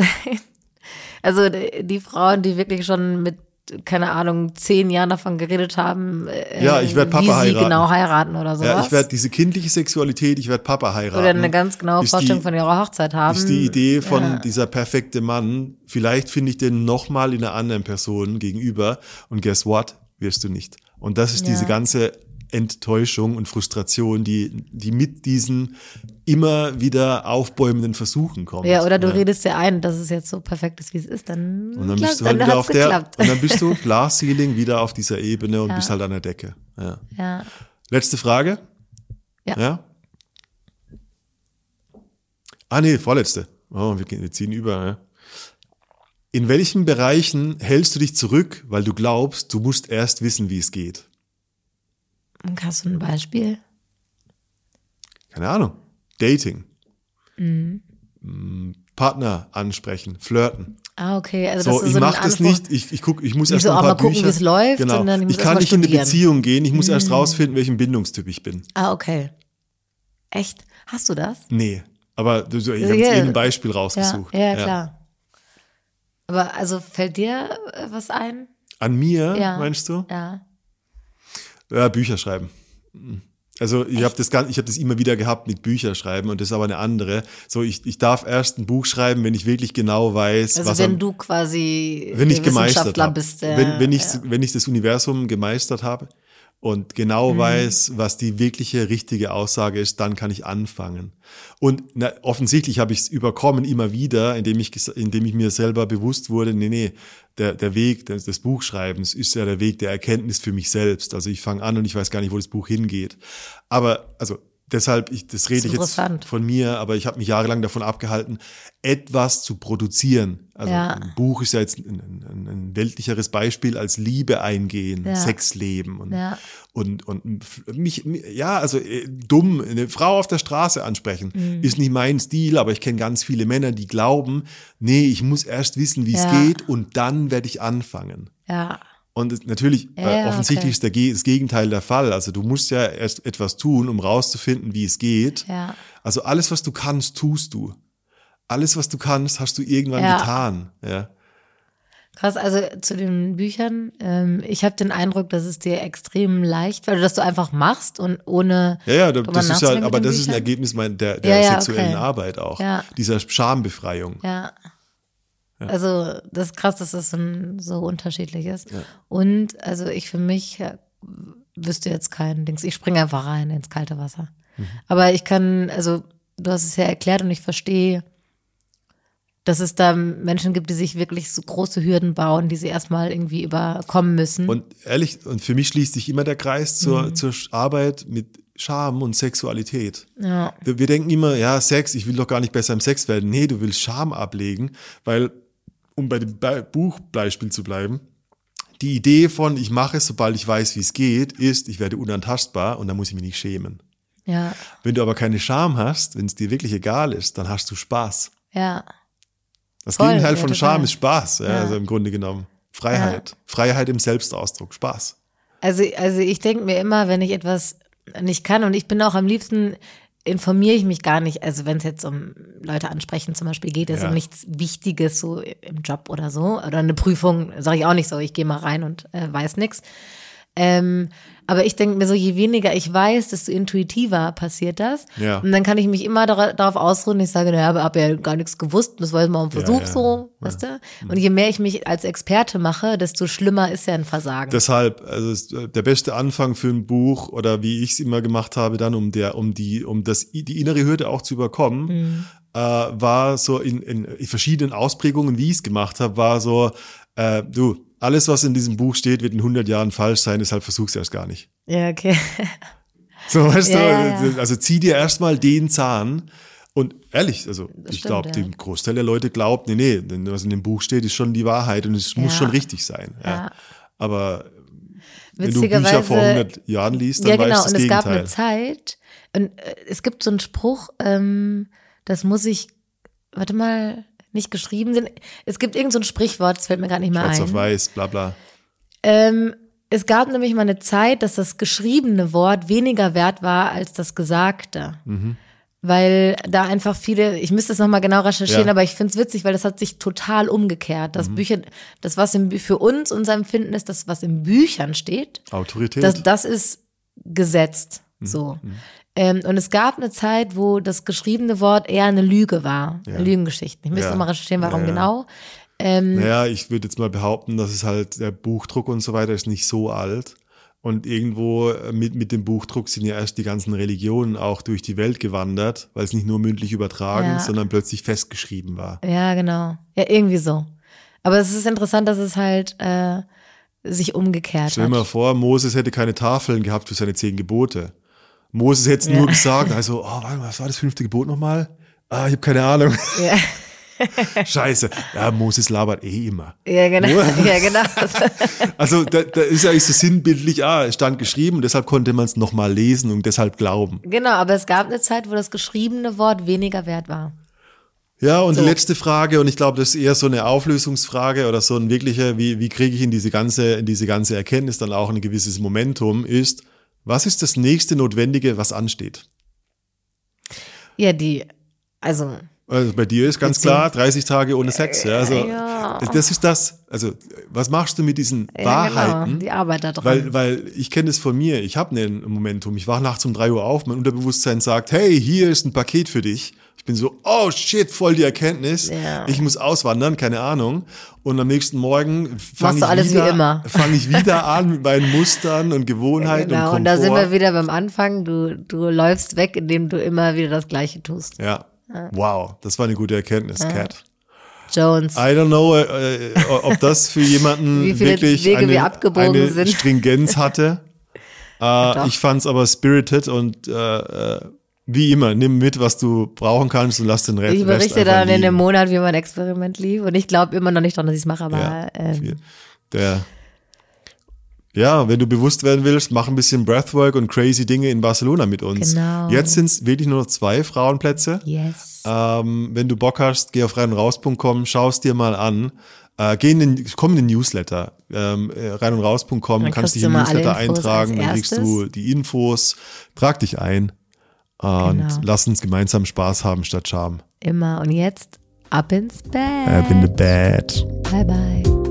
Also die, die Frauen, die wirklich schon mit, keine Ahnung, zehn Jahren davon geredet haben, äh, Ja, ich werd Papa wie sie heiraten. genau heiraten oder sowas. Ja, ich werde diese kindliche Sexualität, ich werde Papa heiraten. Oder eine ganz genaue ist Vorstellung die, von ihrer Hochzeit haben. Ist die Idee von ja. dieser perfekte Mann, vielleicht finde ich den nochmal in einer anderen Person gegenüber und guess what, wirst du nicht. Und das ist Ja. diese ganze Enttäuschung und Frustration, die, die mit diesen immer wieder aufbäumenden Versuchen kommt. Ja, oder du ja. redest dir ein, dass es jetzt so perfekt ist, wie es ist, dann, Und dann klappt, bist du halt dann wieder hat's auf der, geklappt. und dann bist du Glass Ceiling wieder auf dieser Ebene und Ja. bist halt an der Decke. Ja. Ja. Letzte Frage. Ja. ja? Ah, nee, vorletzte. Oh, wir, gehen- wir ziehen über. Ja. In welchen Bereichen hältst du dich zurück, weil du glaubst, du musst erst wissen, wie es geht? Hast du ein Beispiel? Keine Ahnung. Dating. Mhm. Mm, Partner ansprechen, flirten. Ah, okay. Also So, das ist ich so ein mache das Anspruch. nicht, ich, ich, guck, ich muss Nicht erst so, noch ein ah, paar mal gucken, Bücher. wie es läuft, genau. sondern ich muss ich erst kann mal nicht in eine studieren. Beziehung gehen, ich muss erst rausfinden, welchen Bindungstyp ich bin. Ah, okay. Echt? Hast du das? Nee, aber du, ich habe Ja, jetzt eben ein Beispiel rausgesucht. Ja, ja, klar. Aber also fällt dir äh, was ein? An mir, Ja. meinst du? Ja. Ja, Bücher schreiben. Also ich habe das ganz, ich habe das immer wieder gehabt mit Bücher schreiben und das ist aber eine andere. So, ich, ich darf erst ein Buch schreiben, wenn ich wirklich genau weiß, Also was wenn am, du quasi wenn ich der gemeistert Wissenschaftler habe. bist. Der, wenn, wenn, ich, ja. wenn ich das Universum gemeistert habe. und genau mhm. weiß, was die wirkliche, richtige Aussage ist, dann kann ich anfangen. Und na, offensichtlich habe ich es überkommen immer wieder, indem ich, indem ich mir selber bewusst wurde, nee, nee, der, der Weg des, des Buchschreibens ist ja der Weg der Erkenntnis für mich selbst. Also ich fange an und ich weiß gar nicht, wo das Buch hingeht. Aber, also deshalb, ich, das rede ich jetzt von mir, aber ich habe mich jahrelang davon abgehalten, etwas zu produzieren. Also ja. ein Buch ist ja jetzt ein, ein, ein weltlicheres Beispiel als Liebe eingehen, ja. Sexleben und, ja. und, und mich, ja, also dumm, eine Frau auf der Straße ansprechen, mhm. ist nicht mein Stil, aber ich kenne ganz viele Männer, die glauben, nee, ich muss erst wissen, wie es ja. geht und dann werde ich anfangen. Ja. Und natürlich, ja, äh, offensichtlich okay. ist der, das Gegenteil der Fall. Also du musst ja erst etwas tun, um rauszufinden, wie es geht. Ja. Also alles, was du kannst, tust du. Alles, was du kannst, hast du irgendwann ja. getan. Ja. Krass, also zu den Büchern, ähm, ich habe den Eindruck, dass es dir extrem leicht fällt, dass du einfach machst und ohne Ja, ja, das ist ja, aber das ist ein Ergebnis mein, der, der ja, ja, sexuellen okay. Arbeit auch. Ja. Dieser Schambefreiung. Ja. Ja. Also das ist krass, dass das so, so unterschiedlich ist. Ja. Und also ich für mich ja, wüsste jetzt keinen Dings. Ich springe einfach rein ins kalte Wasser. Mhm. Aber ich kann, also du hast es ja erklärt und ich verstehe, dass es da Menschen gibt, die sich wirklich so große Hürden bauen, die sie erstmal irgendwie überkommen müssen. Und ehrlich, und für mich schließt sich immer der Kreis zur, mhm. zur Arbeit mit Scham und Sexualität. Ja. Wir, wir denken immer, ja, Sex, ich will doch gar nicht besser im Sex werden. Nee, du willst Scham ablegen, weil um bei dem Buchbeispiel zu bleiben, die Idee von, ich mache es, sobald ich weiß, wie es geht, ist, ich werde unantastbar und dann muss ich mich nicht schämen. Ja. Wenn du aber keine Scham hast, wenn es dir wirklich egal ist, dann hast du Spaß. Ja. Das Voll, Gegenteil von ja, Scham ist Spaß, ja, ja. Also im Grunde genommen. Freiheit. Ja. Freiheit im Selbstausdruck, Spaß. Also, also ich denke mir immer, wenn ich etwas nicht kann und ich bin auch am liebsten, informiere ich mich gar nicht, also wenn es jetzt um Leute ansprechen zum Beispiel geht, es ja. um nichts Wichtiges so im Job oder so, oder eine Prüfung, sage ich auch nicht so, ich gehe mal rein und äh, weiß nichts. Ähm, aber ich denke mir so, je weniger ich weiß, desto intuitiver passiert das. Ja. Und dann kann ich mich immer dar- darauf ausruhen, ich sage, naja, aber habe ja gar nichts gewusst, das war jetzt mal ein Versuch ja, ja, so, ja. weißt du? Und je mehr ich mich als Experte mache, desto schlimmer ist ja ein Versagen. Deshalb, also der beste Anfang für ein Buch oder wie ich es immer gemacht habe, dann um der, um die, um das, die innere Hürde auch zu überkommen, mhm. äh, war so in, in verschiedenen Ausprägungen, wie ich es gemacht habe, war so, äh, du, alles, was in diesem Buch steht, wird in hundert Jahren falsch sein, deshalb versuch's erst gar nicht. Ja, okay. So, weißt ja, du, ja, ja. Also zieh dir erstmal den Zahn und ehrlich, also das ich glaube, ja. der Großteil der Leute glaubt, nee, nee, was in dem Buch steht, ist schon die Wahrheit und es ja. muss schon richtig sein. Ja. Ja. Aber wenn du Bücher vor hundert Jahren liest, dann ja, genau. weißt du das Gegenteil. Ja, genau, und es gab eine Zeit, und äh, es gibt so einen Spruch, ähm, das muss ich, warte mal, nicht geschrieben sind. Es gibt irgend so ein Sprichwort, das fällt mir gar nicht mehr Schwarz ein. Schwarz auf weiß, bla bla. Ähm, es gab nämlich mal eine Zeit, dass das geschriebene Wort weniger wert war als das Gesagte. Mhm. Weil da einfach viele, ich müsste es nochmal genau recherchieren, ja. aber ich finde es witzig, weil das hat sich total umgekehrt. Das mhm. Bücher, das was im, für uns unser Empfinden ist, das was in Büchern steht. Autorität. Das, das ist gesetzt. Mhm. So. Mhm. Ähm, und es gab eine Zeit, wo das geschriebene Wort eher eine Lüge war, ja. Lügengeschichten. Ich müsste ja. mal recherchieren, warum ja, ja. genau. Ähm, naja, ich würde jetzt mal behaupten, dass es halt, der Buchdruck und so weiter ist nicht so alt. Und irgendwo mit, mit dem Buchdruck sind ja erst die ganzen Religionen auch durch die Welt gewandert, weil es nicht nur mündlich übertragen, ja. sondern plötzlich festgeschrieben war. Ja, genau. Ja, irgendwie so. Aber es ist interessant, dass es halt äh, sich umgekehrt Stell hat. Stell dir mal vor, Moses hätte keine Tafeln gehabt für seine zehn Gebote. Moses hätte es ja. nur gesagt, also, oh, warte mal, was war das fünfte Gebot nochmal? Ah, ich habe keine Ahnung. Ja. Scheiße. Ja, Moses labert eh immer. Ja, genau. Ja, genau. Also da, da ist ja so sinnbildlich, ah, es stand geschrieben und deshalb konnte man es nochmal lesen und deshalb glauben. Genau, aber es gab eine Zeit, wo das geschriebene Wort weniger wert war. Ja, und so. Die letzte Frage, und ich glaube, das ist eher so eine Auflösungsfrage oder so ein wirklicher, wie, wie kriege ich in diese ganze, in diese ganze Erkenntnis dann auch ein gewisses Momentum, ist, was ist das nächste Notwendige, was ansteht? Ja, die, also Also bei dir ist ganz klar dreißig Tage ohne Sex. Ja, also Ja. das ist das. Also was machst du mit diesen Ja, Wahrheiten? genau, die Arbeit da dran. Weil, weil ich kenne es von mir. Ich habe ein Momentum. Ich wache nachts um drei Uhr auf. Mein Unterbewusstsein sagt, hey, hier ist ein Paket für dich. Ich bin so, oh shit, voll die Erkenntnis. Ja. Ich muss auswandern, keine Ahnung. Und am nächsten Morgen fange Machst du ich, alles wie wieder- immer. fang ich wieder an mit meinen Mustern und Gewohnheiten Genau, und und Komfort. da sind wir wieder beim Anfang. Du, du läufst weg, indem du immer wieder das Gleiche tust. Ja. Wow, das war eine gute Erkenntnis, Cat. Jones. I don't know, äh, äh, ob das für jemanden Wie viele wirklich Wege eine, wir abgebogen eine sind. Stringenz hatte. äh, Doch. ich fand's aber spirited und äh, äh, wie immer, nimm mit, was du brauchen kannst und lass den Rest Ich berichte einfach dann in liegen. einem Monat, wie mein Experiment lief. Und ich glaube immer noch nicht dran, dass ich es mache, aber Ja, ähm, viel. Der, ja, wenn du bewusst werden willst, mach ein bisschen Breathwork und crazy Dinge in Barcelona mit uns. Genau. Jetzt sind es wirklich nur noch zwei Frauenplätze. yes. Ähm, wenn du Bock hast, geh auf rein und raus Punkt com, schau es dir mal an. Äh, geh in den, komm in den Newsletter, ähm, äh, rein und raus Punkt com, Dann kannst kriegst dich du im mal alle Newsletter Infos eintragen, als dann kriegst erstes. du die Infos, trag dich ein und Genau. lass uns gemeinsam Spaß haben statt Scham. Immer. Und jetzt ab ins Bett. Ab in the bed. Bye, bye.